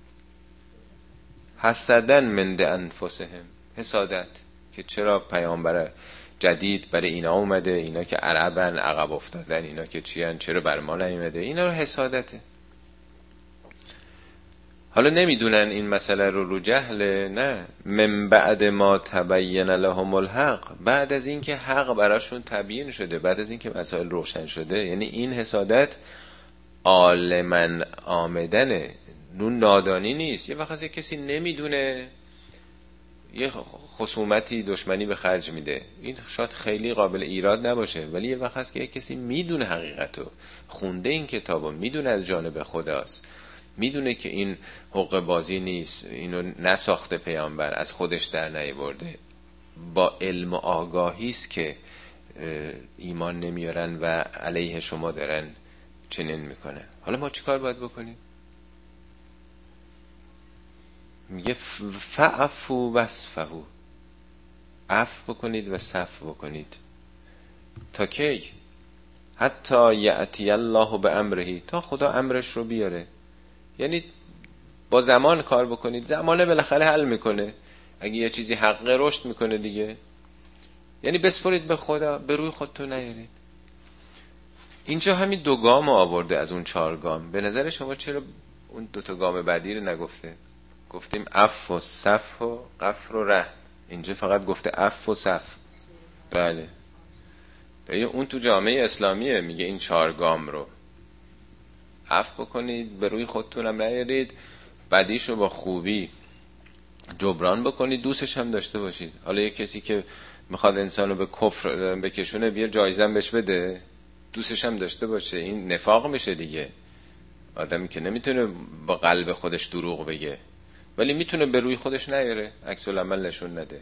حسدن من انفسهم، حسادت که چرا پیامبر جدید برای اینا اومده، اینا که عربن عقب افتادن، اینا که چیان چرا بر ما نیومده، اینا رو حسادته. حالا نمیدونن این مسئله رو، رو جهل، نه، من بعد ما تبین لهم الحق، بعد از اینکه حق براشون تبیین شده، بعد از اینکه مسائل روشن شده. یعنی این حسادت عالماً آمدنه، نون نادانی نیست. یه وقت کسی نمیدونه یه خصومتی دشمنی به خرج میده، این شاید خیلی قابل ایراد نباشه، ولی یه وقت هست که یه کسی میدونه حقیقتو، خونده این کتابو، میدونه از جانب خداست، میدونه که این حقوق بازی نیست، اینو نساخته پیامبر، از خودش در نیاورده، با علم و آگاهی است که ایمان نمیارن و علیه شما دارن چنین میکنن. حالا ما چیکار باید بکنیم؟ میگه فعفو وصفهو، عفو بکنید و صفو بکنید. تا کی؟ حتی یأتی الله به امرهی، تا خدا امرش رو بیاره. یعنی با زمان کار بکنید، زمانه بالاخره حل میکنه. اگه یه چیزی حقه رشد میکنه دیگه. یعنی بسپرید به خدا، به روی خودتون نیارید. اینجا همین دو گام آورده از اون چهار گام. به نظر شما چرا اون دو تا گام بعدی رو نگفته؟ گفتیم عفو و صفو و غفر و رحم، اینجا فقط گفته عفو و صفو. بله، ببین اون تو جامعه اسلامیه، میگه این چهار گام رو عفو بکنید، به روی خودتونم نیارید، بدیشو با خوبی جبران بکنید، دوستش هم داشته باشید. حالا یه کسی که میخواد انسانو به کفر بکشونه، بیا جایزه بهش بده، دوستش هم داشته باشه، این نفاق میشه دیگه. آدمی که نمیتونه با قلب خودش دروغ بگه ولی میتونه به روی خودش نیاره، عکس العمل نشون نده.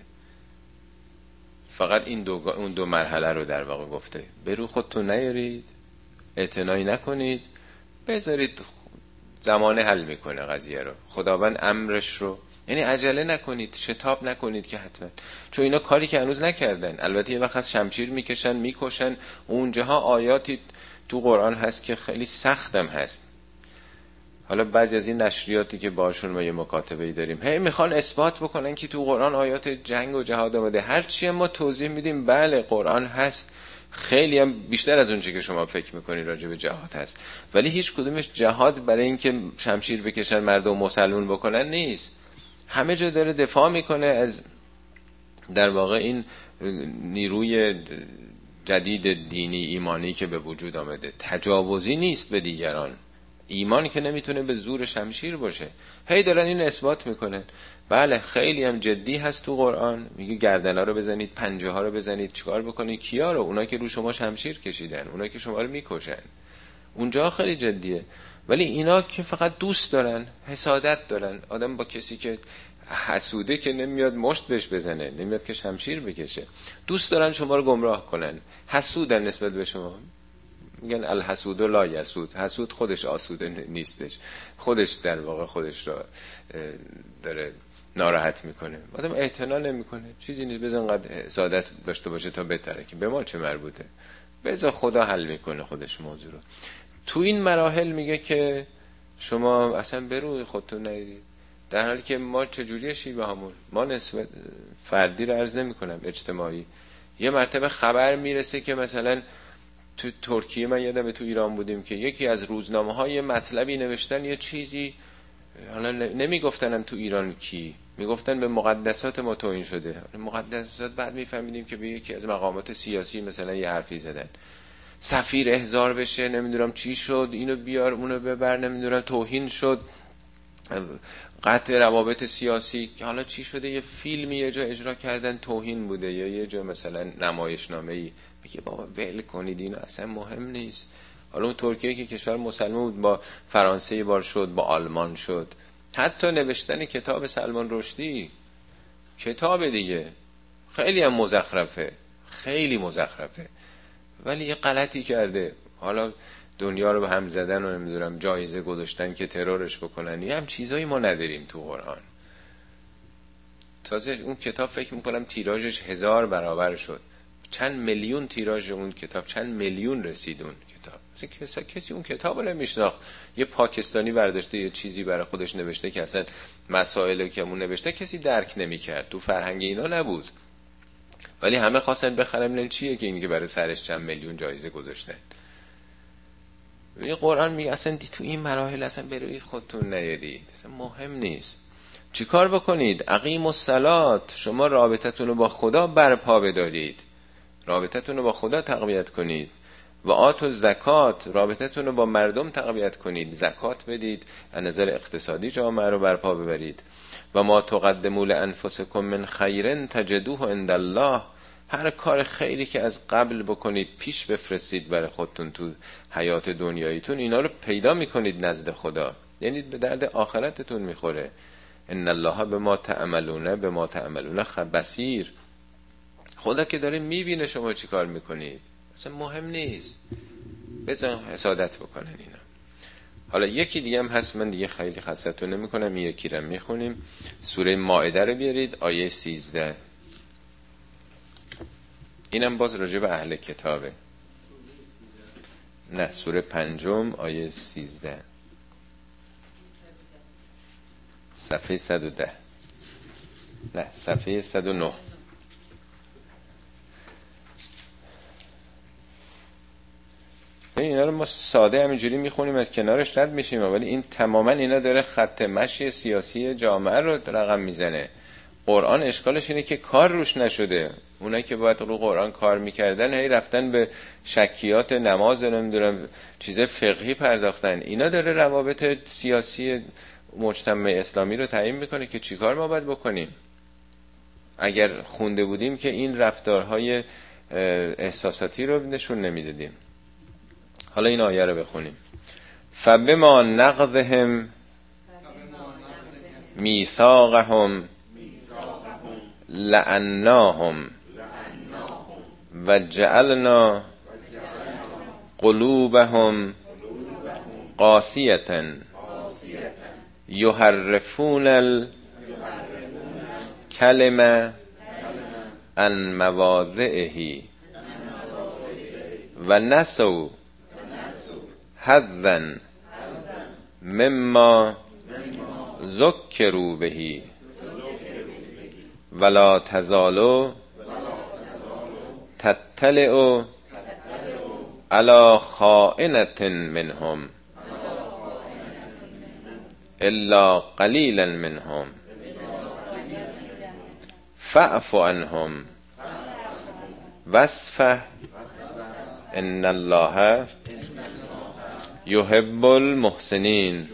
فقط این دو اون دو مرحله رو در واقع گفته، به روی خودتون نیارید، اعتنایی نکنید، بذارید زمانه حل میکنه قضیه رو، خداوند امرش رو. یعنی عجله نکنید، شتاب نکنید که حتما، چون اینا کاری که هنوز نکردن. البته یه وقت از شمشیر میکشن میکشن، اونجاها آیاتی تو قرآن هست که خیلی سختم هست. حالا بعضی از این نشریاتی که باشون ما یه مکاتبه‌ای داریم، هی میخوان اثبات بکنن که تو قرآن آیات جنگ و جهاد آمده. هر چی ما توضیح میدیم بله قرآن هست، خیلی هم بیشتر از اون چیزی که شما فکر میکنید راجع به جهاد هست، ولی هیچ کدومش جهاد برای اینکه شمشیر بکشن مردم مسلمون بکنن نیست. همه جا داره دفاع میکنه از در واقع این نیروی جدید دینی ایمانی که به وجود آمده. تجاوزی نیست به دیگران، ایمان که نمیتونه به زور شمشیر باشه. هی دارن این اثبات میکنن. بله خیلی هم جدی هست تو قرآن، میگه گردنا رو بزنید، پنجه ها رو بزنید، چیکار بکنید؟ کیا رو؟ اونا که رو شما شمشیر کشیدن، اونا که شما رو میکشن. اونجا خیلی جدیه. ولی اینا که فقط دوست دارن، حسادت دارن. آدم با کسی که حسوده که نمیاد مشت بهش بزنه، نمیاد که شمشیر بکشه. دوست دارن شما رو گمراه کنن، حسودن نسبت به شما. میگن الحسود لا یسود، حسود خودش آسوده نیستش، خودش در واقع خودش را داره ناراحت میکنه. آدم اعتنا نمیکنه، چیزی نیست، بزن قد حسادت داشته باشه تا بهتره، که به ما چه مربوطه، بذار خدا حل میکنه خودش موضوع رو. تو این مراحل میگه که شما اصلا به روی خودتون نیارید، در حالی که ما چجوری شیبه همون، ما نسبت فردی رو عرض نمی کنم، اجتماعی. یه مرتبه خبر میرسه که مثلا تو ترکیه، من یادمه تو ایران بودیم که یکی از روزنامه های مطلبی نوشتن یه چیزی، حالا نمیگفتنم تو ایران کی، میگفتن به مقدسات ما توهین شده. مقدسات بعد میفهمیدیم که به یکی از مقامات سیاسی مثلا یه حرفی زدن، سفیر احضار بشه، نمیدونم چی شد، اینو بیار اونو ببر، نمیدونم توهین شد، قطع روابط سیاسی. که حالا چی شده؟ یه فیلمی یه جا اجرا کردن توهین بوده، یا یه جا مثلا نمایشنامه‌ای. میگه بابا ول کنید، اینو اصلا مهم نیست. حالا اون ترکیه که کشور مسلمان بود، با فرانسه یه بار شد، با آلمان شد. حتی نوشتن کتاب سلمان رشدی، کتاب دیگه خیلی هم مزخرفه، خیلی مزخرفه، ولی یه غلطی کرده. حالا دنیا رو به هم زدن و نمیدونم جایزه گذاشتن که ترورش بکنن. یه هم چیزایی ما نداریم تو قرآن. تازه اون کتاب فکر میکنم تیراژش هزار برابر شد، چند میلیون تیراژ اون کتاب، چند میلیون رسید اون کتاب. اصلا کسی اون کتاب رو نمیشناخت. یه پاکستانی برداشته یه چیزی برای خودش نوشته که اصلا مسائلی که اون نوشته کسی درک نمیکرد، تو فرهنگ اینا نبود، ولی همه خواستن بخرن. ببینن چیه که این که برای سرش چند میلیون جایزه گذاشتن. این قرآن میگه اصلا تو این مراحل اصلا بروید خودتون نیارید، اصلا مهم نیست. چیکار بکنید؟ اقیموا الصلات، شما رابطتون رو با خدا برپا بدارید، رابطتون رو با خدا تقویت کنید. و آتوا الزکات، رابطتون رو با مردم تقویت کنید، زکات بدید، از نظر اقتصادی جامعه رو برپا ببرید. و ما تقدموا لانفسکم من خیر تجدوه عند الله، هر کار خیری که از قبل بکنید پیش بفرستید برای خودتون تو حیات دنیاییتون، اینا رو پیدا میکنید نزد خدا، یعنی به درد آخرتتون میخوره. ان الله بما تعملون بما تعملون بصیر، خدا که داره میبینه شما چی کار میکنید، اصلا مهم نیست، بذار حسادت بکنن اینا. حالا یکی دیگه هم هست، من دیگه خیلی خستتون نمیکنم، این یکی رو میخونیم. سوره مائده رو بیارید، آیه سیزده. اینم باز راجع به اهل کتابه. نه، سوره پنجم آیه سیزده، صفحه صد و ده، نه صفحه صد و نه. اینا رو ما ساده همینجوری میخونیم از کنارش رد میشیم، ولی این تماما اینا داره خط مشی سیاسی جامعه رو رقم میزنه. قرآن اشکالش اینه که کار روش نشده. اونایی که باید رو قرآن کار میکردن هی رفتن به شکیات نماز و نمیدونم چیز فقهی پرداختن. اینا داره روابط سیاسی مجتمع اسلامی رو تعیین میکنه که چیکار ما باید بکنیم. اگر خونده بودیم که این رفتارهای احساساتی رو نشون نمیدادیم. حالا این آیه رو بخونیم. فبما نقضهم میثاقهم لعناهم و جعلنا قلوبهم قاسیة یحرفون الکلمة عن مواضعه و نسوا حظا مما ذکروا به ولا تزال تطلع على خائنة منهم الا قلیلا منهم فاعف عنهم واصفح ان الله یحب المحسنین.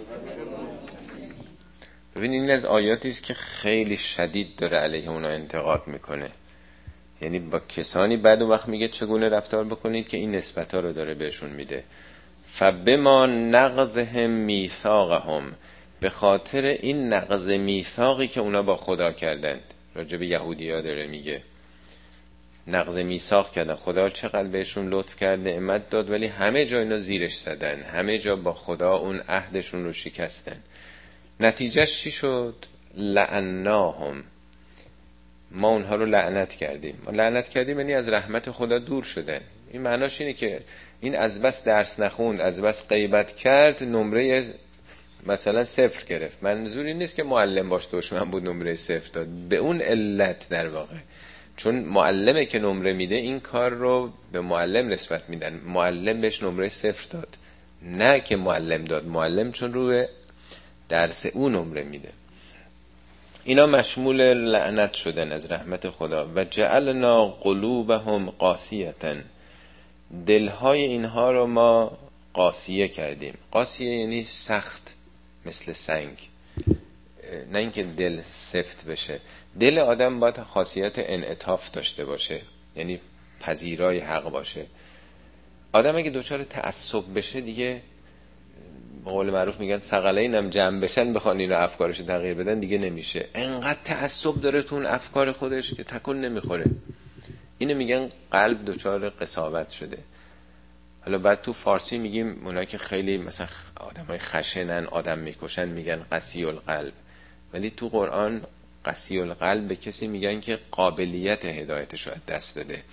ببین این از آیاتی است که خیلی شدید داره علیه اونا انتقاد میکنه، یعنی با کسانی بعد وقت میگه چگونه رفتار بکنید که این نسبت‌ها رو داره بهشون میده. فبما نقضهم میثاقهم، به خاطر این نقض میثاقی که اونا با خدا کردند. راجع به یهودی‌ها داره میگه نقض میثاق کردن، خدا چقدر بهشون لطف کرد، نعمت داد، ولی همه جا اینا زیرش زدن، همه جا با خدا اون عهدشون رو شکستن. نتیجهش چی شد؟ لعناهم، ما اونها رو لعنت کردیم. ما لعنت کردیم یعنی از رحمت خدا دور شدن. این معناش اینه که این از بس درس نخوند، از بس غیبت کرد، نمره مثلا صفر گرفت. منظوری نیست که معلم باش دشمن بود نمره صفر داد، به اون علت در واقع، چون معلمه که نمره میده این کار رو به معلم نسبت میدن، معلم بهش نمره صفر داد، نه که معلم داد، معلم چون روی درس او نمره میده. اینا مشمول لعنت شدن از رحمت خدا. و جعلنا قلوبهم قاسیة، دلهای اینها رو ما قاسیه کردیم. قاسیه یعنی سخت مثل سنگ، نه اینکه دل سفت بشه. دل آدم باید خاصیت انعطاف داشته باشه، یعنی پذیرای حق باشه. آدم اگه دوچار تعصب بشه دیگه، به قول معروف میگن ثقلینم جمع بشن بخوان اینو افکارش تغییر بدن دیگه نمیشه. انقدر تعصب داره تو اون افکار خودش که تکون نمیخوره. اینو میگن قلب دوچار قساوت شده. حالا بعد تو فارسی میگیم اونایی که خیلی مثلا آدمای خشنن، آدم میکشن، میگن قسی القلب، ولی تو قرآن قسی القلب به کسی میگن که قابلیت هدایتش رو دست داده.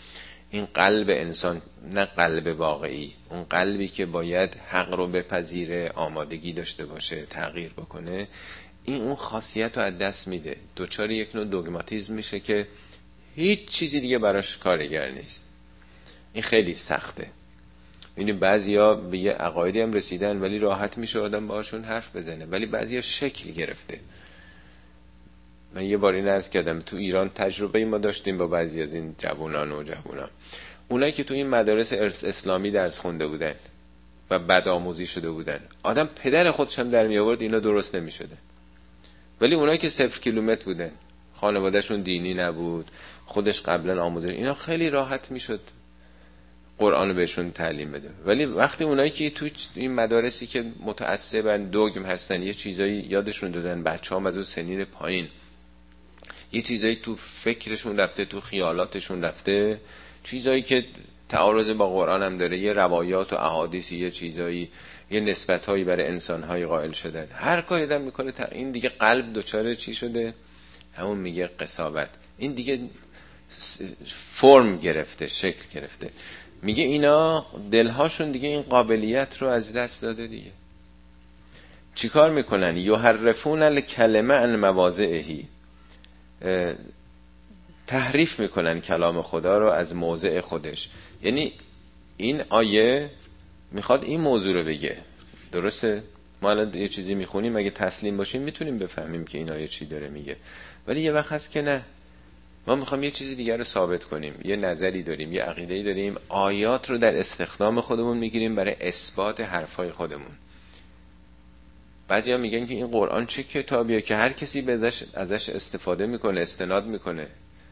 این قلب انسان، نه قلب واقعی، اون قلبی که باید حق رو بپذیره، آمادگی داشته باشه تغییر بکنه، این اون خاصیت رو از دست میده، دوچار یک نوع دوگماتیزم میشه که هیچ چیزی دیگه براش کارگر نیست. این خیلی سخته. یعنی بعضیا به یه عقایدی هم رسیدن ولی راحت میشه آدم باهاشون حرف بزنه، ولی بعضیا شکل گرفته. من یه بار این عرض کردم تو ایران تجربه ما داشتیم با بعضی از این جوانان و جوانان، اونایی که تو این مدارس ارث اسلامی درس خونده بودن و بد آموزی شده بودن، آدم پدر خودش هم در می آورد اینا درست نمی شده. ولی اونایی که صفر کیلومتر بودن، خانوادهشون دینی نبود، خودش قبلا آموزش، اینا خیلی راحت میشد قرآن بهشون تعلیم بده. ولی وقتی اونایی که تو این مدارسی که متعصبن، دوگم هستن، یه چیزایی یادشون دادن، بچه‌ها از اون سنین پایین یه چیزایی تو فکرشون رفته، تو خیالاتشون رفته، چیزایی که تعارض با قرآن هم داره، یه روایات و احادیثی، یه چیزایی، یه نسبت‌هایی برای انسان‌های قائل شدن، هر کاری آدم میکنه تا این دیگه قلب دوچاره چی شده؟ همون میگه قساوت. این دیگه فرم گرفته، شکل گرفته. میگه اینا دلهاشون دیگه این قابلیت رو از دست داده دیگه. چیکار میکنن؟ یحرفون الکلمه عن مواضعه، تحریف میکنن کلام خدا رو از موضع خودش. یعنی این آیه میخواد این موضوع رو بگه، درسته؟ ما الان یه چیزی میخونیم، اگه تسلیم باشیم میتونیم بفهمیم که این آیه چی داره میگه، ولی یه وقت هست که نه، ما میخوام یه چیزی دیگر رو ثابت کنیم، یه نظری داریم، یه عقیده‌ای داریم، آیات رو در استخدام خودمون میگیریم برای اثبات حرفای خودمون. بعضیا میگن که این قرآن چه کتابیه که هر کسی ازش ازش استفاده میکنه، استناد میکنه.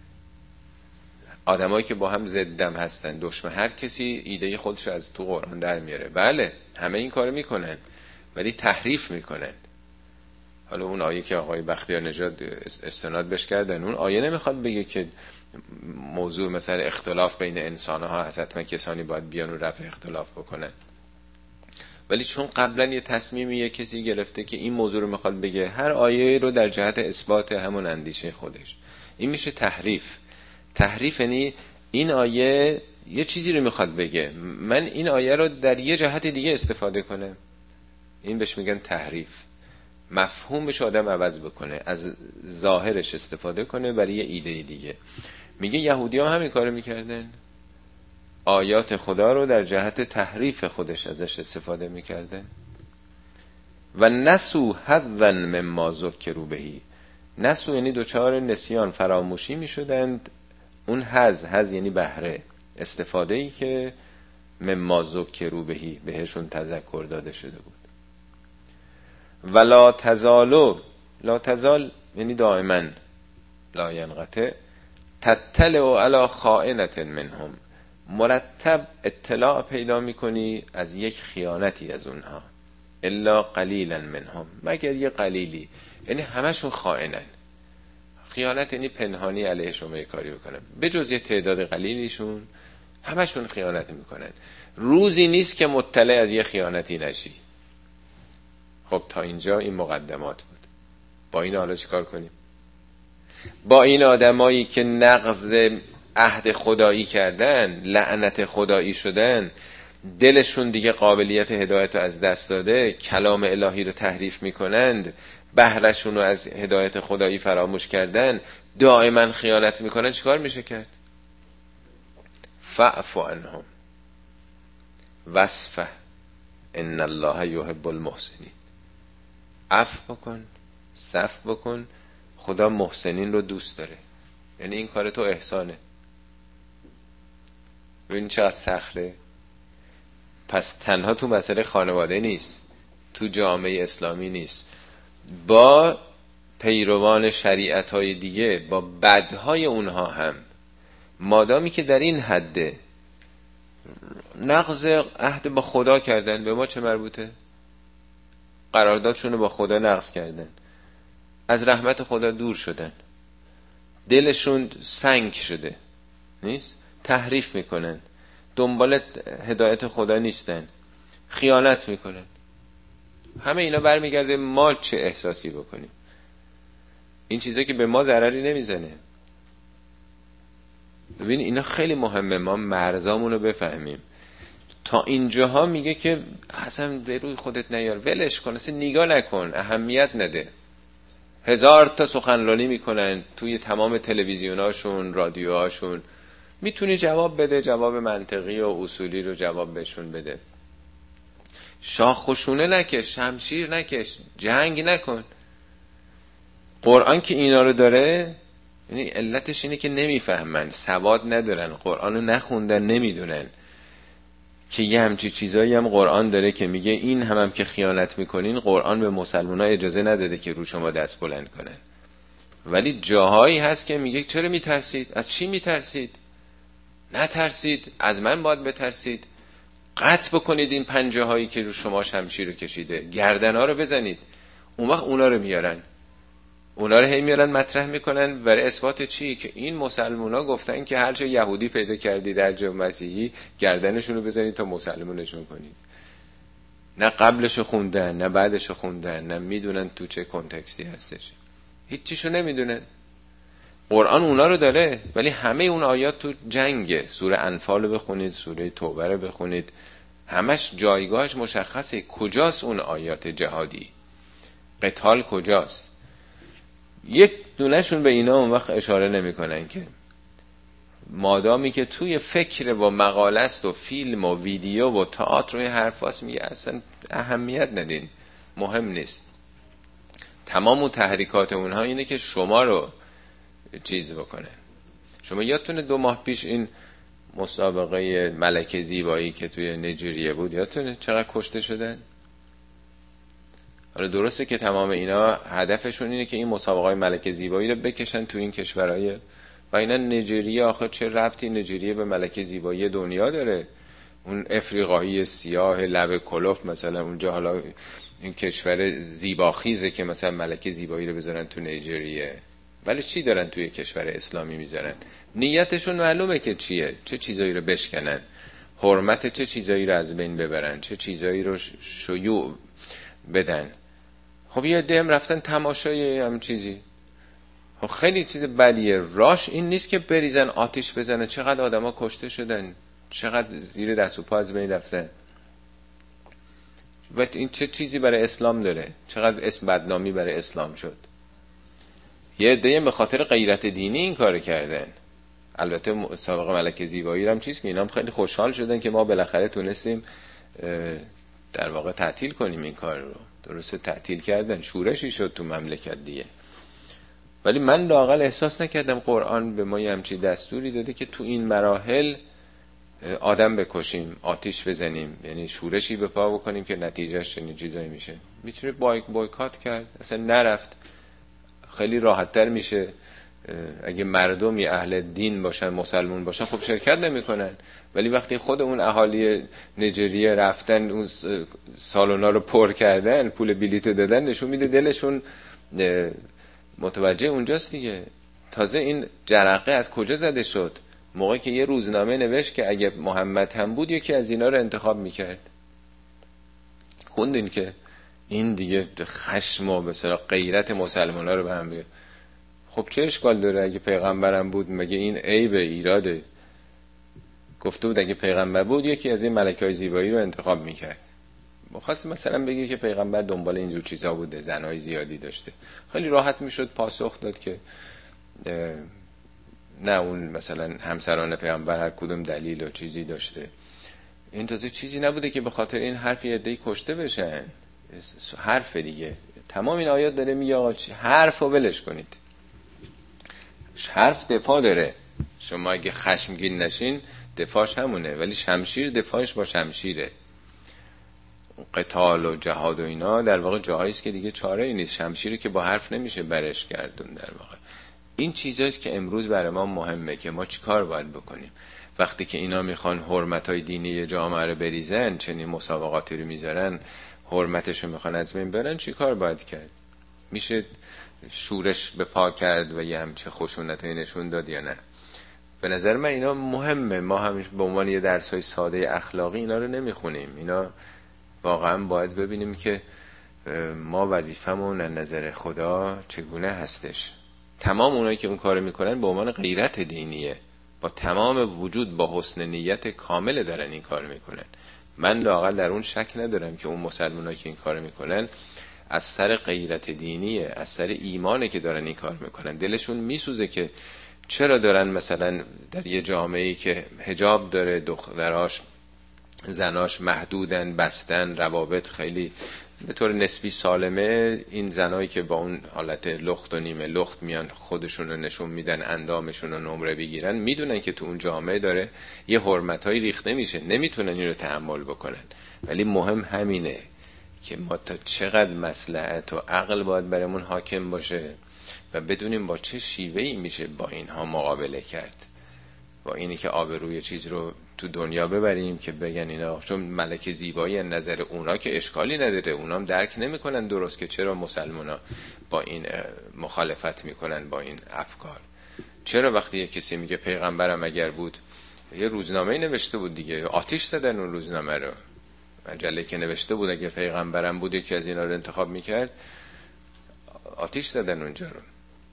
آدمایی که با هم ضدم هستن، دشمن، هر کسی ایده خودش از تو قرآن در میاره. بله، همه این کارو میکنن، ولی تحریف میکنن. حالا اون آیه که آقای بختیار نژاد استناد بهش کردن، اون آیه نمیخواد بگه که موضوع مثلا اختلاف بین انسان‌ها هست، حتما کسانی باید بیان و رفع اختلاف بکنن. ولی چون قبلا یه تصمیمی یه کسی گرفته که این موضوع رو میخواد بگه، هر آیه رو در جهت اثبات همون اندیشه خودش، این میشه تحریف. تحریف یعنی این آیه یه چیزی رو میخواد بگه، من این آیه رو در یه جهت دیگه استفاده کنم، این بهش میگن تحریف. مفهومش آدم عوض بکنه، از ظاهرش استفاده کنه برای یه ایده دیگه. میگه یهودی ها همین کارو میکردن، آیات خدا رو در جهت تحریف خودش ازش استفاده میکردن. و نسو حظا مما ذکروا بهی، نسو یعنی دوچار نسیان، فراموشی میشدند اون حظ، حظ یعنی بهره، استفاده ای که مما ذکروا بهی بهشون تذکر داده شده بود. ولا تزالو، لا تزال یعنی دائما، لا ینقطع، تطلع علی خائنة منهم، مرتب اطلاع پیدا میکنی از یک خیانتی از اونها، الا قلیلا منهم، مگر یه قلیلی، یعنی همشون خائنن. خیانت یعنی پنهانی علیه شما یه کاری بکنن، به جز یه تعداد قلیلیشون همشون خیانت میکنن. روزی نیست که مطلع از یه خیانتی نشی. خب تا اینجا این مقدمات بود. با این حالا چی کار کنیم؟ با این آدمایی که نقض عهد خدایی کردن، لعنت خدایی شدن، دلشون دیگه قابلیت هدایت رو از دست داده، کلام الهی رو تحریف میکنند، بهرشون رو از هدایت خدایی فراموش کردن، دائما خیانت میکنن، چیکار میشه کرد؟ فاعف عنهم واصفح ان الله یحب المحسنین. عفو بکن، صفح بکن، خدا محسنین رو دوست داره. یعنی این کار تو احسانه. ببین چقدر سخته. پس تنها تو مسئله خانواده نیست، تو جامعه اسلامی نیست، با پیروان شریعت‌های دیگه، با بدهای اونها هم، مادامی که در این حده نقض عهد با خدا کردن، به ما چه مربوطه؟ قراردادشون رو با خدا نقض کردن، از رحمت خدا دور شدن، دلشون سنگ شده نیست، تحریف میکنن، دنبال هدایت خدا نیستن، خیانت میکنن. همه اینا برمیگرده ما چه احساسی بکنیم. این چیزا که به ما ضرری نمیزنه، ببین اینا خیلی مهمه، ما مرزامون رو بفهمیم. تا اینجاها میگه که اصلا به روی خودت نیار، ولش کن، اصلا نگاه نکن، اهمیت نده. هزار تا سخنرانی میکنن توی تمام تلویزیوناشون، رادیوهاشون، میتونی جواب بده، جواب منطقی و اصولی رو جواب بهشون بده. شاخ خشونه نکش، شمشیر نکش، جنگ نکن. قرآن که اینا رو داره، یعنی علتش اینه که نمیفهمن، سواد ندارن، قرآن رو نخوندن، نمیدونن که یه همچی چیزایی هم قرآن داره که میگه این هم هم که خیانت میکنین، قرآن به مسلمان ها اجازه نداده که رو شما دست بلند کنن. ولی جاهایی هست که میگه چرا میترسید؟ از چی میترسید؟ نترسید، از من باید بترسید. قطع بکنید این پنجه هایی که رو شما شمشیر رو کشیده، گردن ها رو بزنید. اون وقت اونا رو میارن، اونا رو هی میارن مطرح میکنن برای اثبات چی؟ که این مسلمان ها گفتن که هر جا یهودی پیدا کردید در جا مسیحی گردنشون رو بزنید تا مسلمانشون کنید. نه قبلش خوندن، نه بعدش خوندن، نه میدونن تو چه کنتکستی هستش، هیچ چیشو نمیدونن. قرآن اونا رو داره، ولی همه اون آیات تو جنگه. سوره انفال رو بخونید، سوره توبه رو بخونید، همش جایگاهش مشخصه. کجاست اون آیات جهادی؟ قتال کجاست؟ یک دونهشون به اینا اون وقت اشاره نمیکنن که مادامی که توی فکر و مقاله است و فیلم و ویدیو و تئاتر و حرفاست، میگه اصلا اهمیت ندین، مهم نیست. تمام اون تحریکات اونها اینه که شما رو چیز بکنه. شما یادتونه دو ماه پیش این مسابقه ملکه زیبایی که توی نجریه بود، یادتونه چقدر کشته شدن؟ حالا درسته که تمام اینا هدفشون اینه که این مسابقه ملکه زیبایی رو بکشن تو این کشورهای، و اینا نجریه آخر چه ربطی نجریه به ملکه زیبایی دنیا داره؟ اون افریقایی سیاه لب کلوف مثلا اونجا، حالا این کشور زیباخیزه که مثلا ملکه زیبایی رو بذارن تو نجریه، ولی چی دارن توی کشور اسلامی میذارن؟ نیتشون معلومه که چیه، چه چیزایی رو بشکنن، حرمت چه چیزایی رو از بین ببرن، چه چیزایی رو شیوع بدن. خب یه دم رفتن تماشای هم چیزی، خب خیلی چیز بدیه. راش این نیست که بریزن آتش بزنن. چقدر آدما کشته شدن، چقدر زیر دست و پا از بین رفتن. و این چه چیزی برای اسلام داره؟ چقدر اسم بدنامی برای اسلام شد. یه عده به خاطر غیرت دینی این کارو کردن. البته مسابقه ملکه زیبایی هم چیز که اینا هم خیلی خوشحال شدن که ما بالاخره تونستیم در واقع تعطیل کنیم این کار رو. درسته تعطیل کردن، شورشی شد تو مملکت دیگه. ولی من لااقل احساس نکردم قرآن به ما یه همچین دستوری داده که تو این مراحل آدم بکشیم، آتیش بزنیم، یعنی شورشی به پا بکنیم که نتیجهش چنین چیزایی میشه. میتونه بایک بایکات کرد، اصلا نرفت. خیلی راحت‌تر میشه اگه مردمی اهل دین باشن، مسلمون باشن، خب شرکت نمیکنن. ولی وقتی خود اون اهالی نجریه رفتن اون سالونا رو پر کردن، پول بلیط دادن، نشون میده دلشون متوجه اونجاست دیگه. تازه این جرقه از کجا زده شد؟ موقعی که یه روزنامه نوشت که اگه محمد هم بود یکی از اینا رو انتخاب میکرد. خوندین که این دیگه خشم و بسیار غیرت مسلمان ها رو به هم بیاره. خب چه اشکال داره اگه پیغمبرم بود؟ مگه این عیب ایراده؟ گفته بود اگه پیغمبر بود یکی از این ملکای زیبایی رو انتخاب میکرد. مخواست مثلا بگه که پیغمبر دنبال اینجور چیزا بوده، زنای زیادی داشته، خیلی راحت میشد پاسخ داد که نه، اون مثلا همسران پیغمبر هر کدوم دلیل و چیزی داشته. این تازه چیزی نبوده که به خاطر این حرف یه عده‌ای کشته بشن. حرف دیگه. تمام این آیات داره میگه آقا حرف رو ولش کنید. حرف دفاع داره. شما اگه خشمگین نشین دفاعش همونه، ولی شمشیر دفاعش با شمشیره. قتال و جهاد و اینا در واقع جاهایی است که دیگه چاره ای نیست. شمشیری که با حرف نمیشه برش گردون. در واقع این چیزاییست که امروز برای ما مهمه که ما چیکار باید بکنیم وقتی که اینا میخوان حرمتای دینی جامعه رو بریزن، چنین مسابقاتی رو میذارن، حرمتش رو میخوان از بین برن، چیکار باید کرد؟ میشه شورش به پا کرد و یه همچه خشونتایی نشون داد یا نه؟ به نظر من اینا مهمه. ما همیشه به عنوان یه درسای ساده اخلاقی اینا رو نمیخونیم. اینا واقعا باید ببینیم که ما وظیفمون از نظر خدا چگونه هستش. تمام اونایی که اون کارو میکنن به عنوان غیرت دینیه، با تمام وجود با حسن نیت کامل دارن این کار میکنن. من لااقل در اون شک ندارم که اون مسلمانایی که این کار میکنن از سر غیرت دینیه، از سر ایمانه که دارن این کار میکنن. دلشون میسوزه که چرا دارن مثلا در یه جامعه‌ای که حجاب داره، دختراش زناش محدودن، بستن، روابط خیلی به طور نسبی سالمه، این زنایی که با اون حالت لخت و نیمه لخت میان خودشون رو نشون میدن، اندامشون رو نمره بگیرن، میدونن که تو اون جامعه داره یه حرمتایی ریخته میشه، نمیتونن این رو تحمل بکنن. ولی مهم همینه که ما تا چقدر مصلحت و عقل باید برامون حاکم باشه و بدونیم با چه شیوهی میشه با اینها مقابله کرد، با اینی که آبروی چیز رو تو دنیا ببریم که بگن اینا چون ملکه زیبایی از نظر اونا که اشکالی نداره، اونا هم درک نمیکنن درست که چرا مسلمانا با این مخالفت میکنن با این افکار. چرا وقتی یه کسی میگه پیغمبرم اگر بود، یه روزنامه نوشته بود دیگه، آتیش زدن اون روزنامه رو، مجله که نوشته بود اگه پیغمبرم بود یکی از اینا رو انتخاب میکرد، آتیش زدن اونجا رو.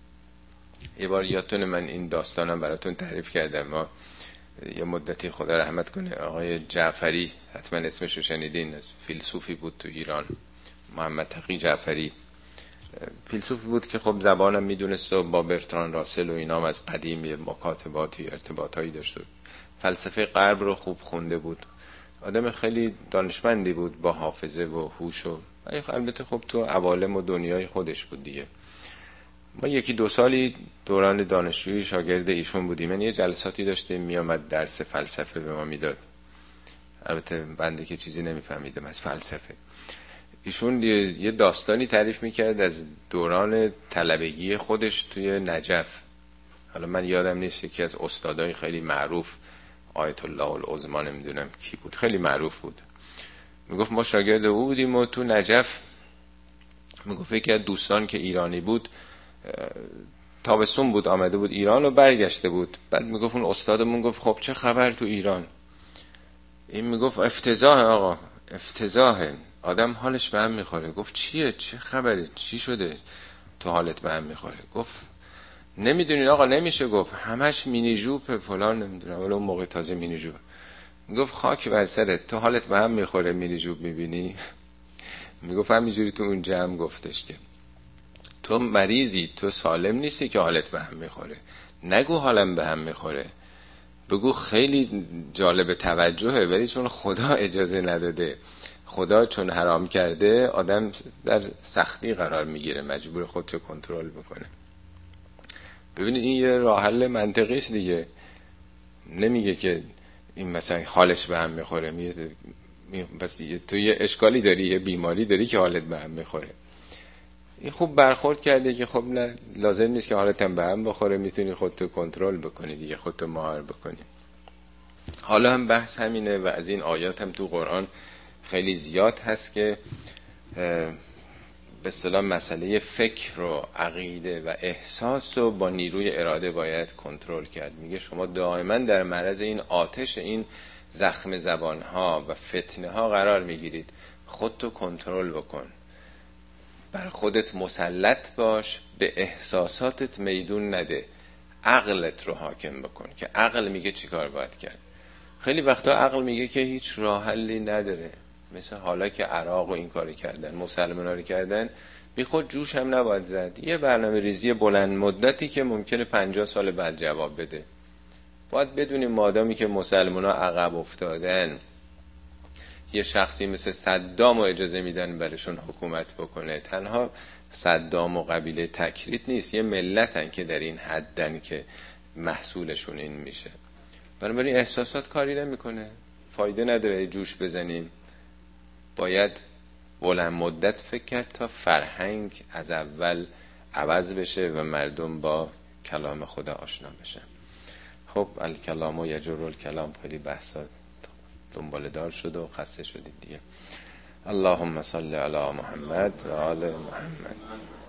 یه بار یادتونه من این داستانم براتون تعریف کردم، ما یه مدتی خدا رحمت کنه آقای جعفری، حتما اسمش رو شنیدین، فیلسوفی بود تو ایران، محمد تقی جعفری، فیلسوفی بود که خب زبانم میدونست و با برتران راسل و اینام از قدیم یه مکاتباتی ارتباطایی داشت و فلسفه غرب رو خوب خونده بود، آدم خیلی دانشمندی بود با حافظه و هوش و البته خب تو عوالم و دنیای خودش بود دیگه. ما یکی دو سالی دوران دانشجویی شاگرد ایشون بودیم، یعنی یه جلساتی داشتیم، میامد درس فلسفه به ما میداد، البته بنده که چیزی نمیفهمیدم از فلسفه. ایشون یه داستانی تعریف میکرد از دوران طلبگی خودش توی نجف. حالا من یادم نیست، یکی از استادای خیلی معروف، آیت الله العظما نمیدونم کی بود، خیلی معروف بود، میگفت ما شاگرد او بودیم و تو نجف، میگفت یکی از دوستان که ایرانی بود تابستون بود آمده بود ایران و برگشته بود، بعد میگفت اون استادمون گفت خب چه خبر تو ایران؟ این میگفت افتضاح آقا، افتضاحه، آدم حالش به هم میخوره. گفت چیه؟ چه خبره؟ چی شده تو حالت به هم میخوره؟ گفت نمیدونین آقا، نمیشه گفت، همش مینی جوپ فلان نمیدونم، ولی اون موقع تازه مینی جوپ. میگفت خاک بر سرت، تو حالت به هم میخوره مینی جوپ میبینی؟ میگفت همینجوری تو اون جمع گفتش که تو مریضی، تو سالم نیستی که حالت به هم میخوره، نگو حالم به هم میخوره، بگو خیلی جالب توجهه ولی چون خدا اجازه نداده، خدا چون حرام کرده، آدم در سختی قرار میگیره، مجبور خودشو کنترل بکنه. ببینید این یه راه حل منطقی است دیگه، نمیگه که این مثلا حالش به هم میخوره، میگه بس تو یه اشکالی داری، یه بیماری داری که حالت به هم میخوره. این خوب برخورد کرده که خب نه لازم نیست که حالت هم به هم بخوره، میتونی خودتو کنترل بکنی دیگه، خودتو مهار بکنی. حالا هم بحث همینه و از این آیات هم تو قرآن خیلی زیاد هست که به اصطلاح مسئله فکر و عقیده و احساس رو با نیروی اراده باید کنترل کرد. میگه شما دائما در معرض این آتش، این زخم زبانها و فتنه ها قرار میگیرید، خودتو کنترل بکن، بر خودت مسلط باش، به احساساتت میدون نده، عقلت رو حاکم بکن که عقل میگه چی کار باید کرد. خیلی وقتا عقل میگه که هیچ راه حلی نداره، مثل حالا که عراق و این کاری کردن، مسلمان‌ها رو کردن، بی خود جوش هم نباید زد، یه برنامه ریزی بلند مدتی که ممکنه پنجاه سال بعد جواب بده. باید بدونیم مادامی که مسلمان‌ها عقب افتادن، یه شخصی مثل صدام رو اجازه میدن برشون حکومت بکنه، تنها صدام و قبیله تکریت نیست، یه ملتن که در این حدن که محصولشون این میشه. بنابراین احساسات کاری نمیکنه، فایده نداره جوش بزنیم، باید بلند مدت فکر کرد تا فرهنگ از اول عوض بشه و مردم با کلام خدا آشنا بشن. خب الکلام و یجر الکلام، خیلی بحثات دنبال دار شد و خسته شدید دیگه. اللهم صل علی محمد و آل محمد.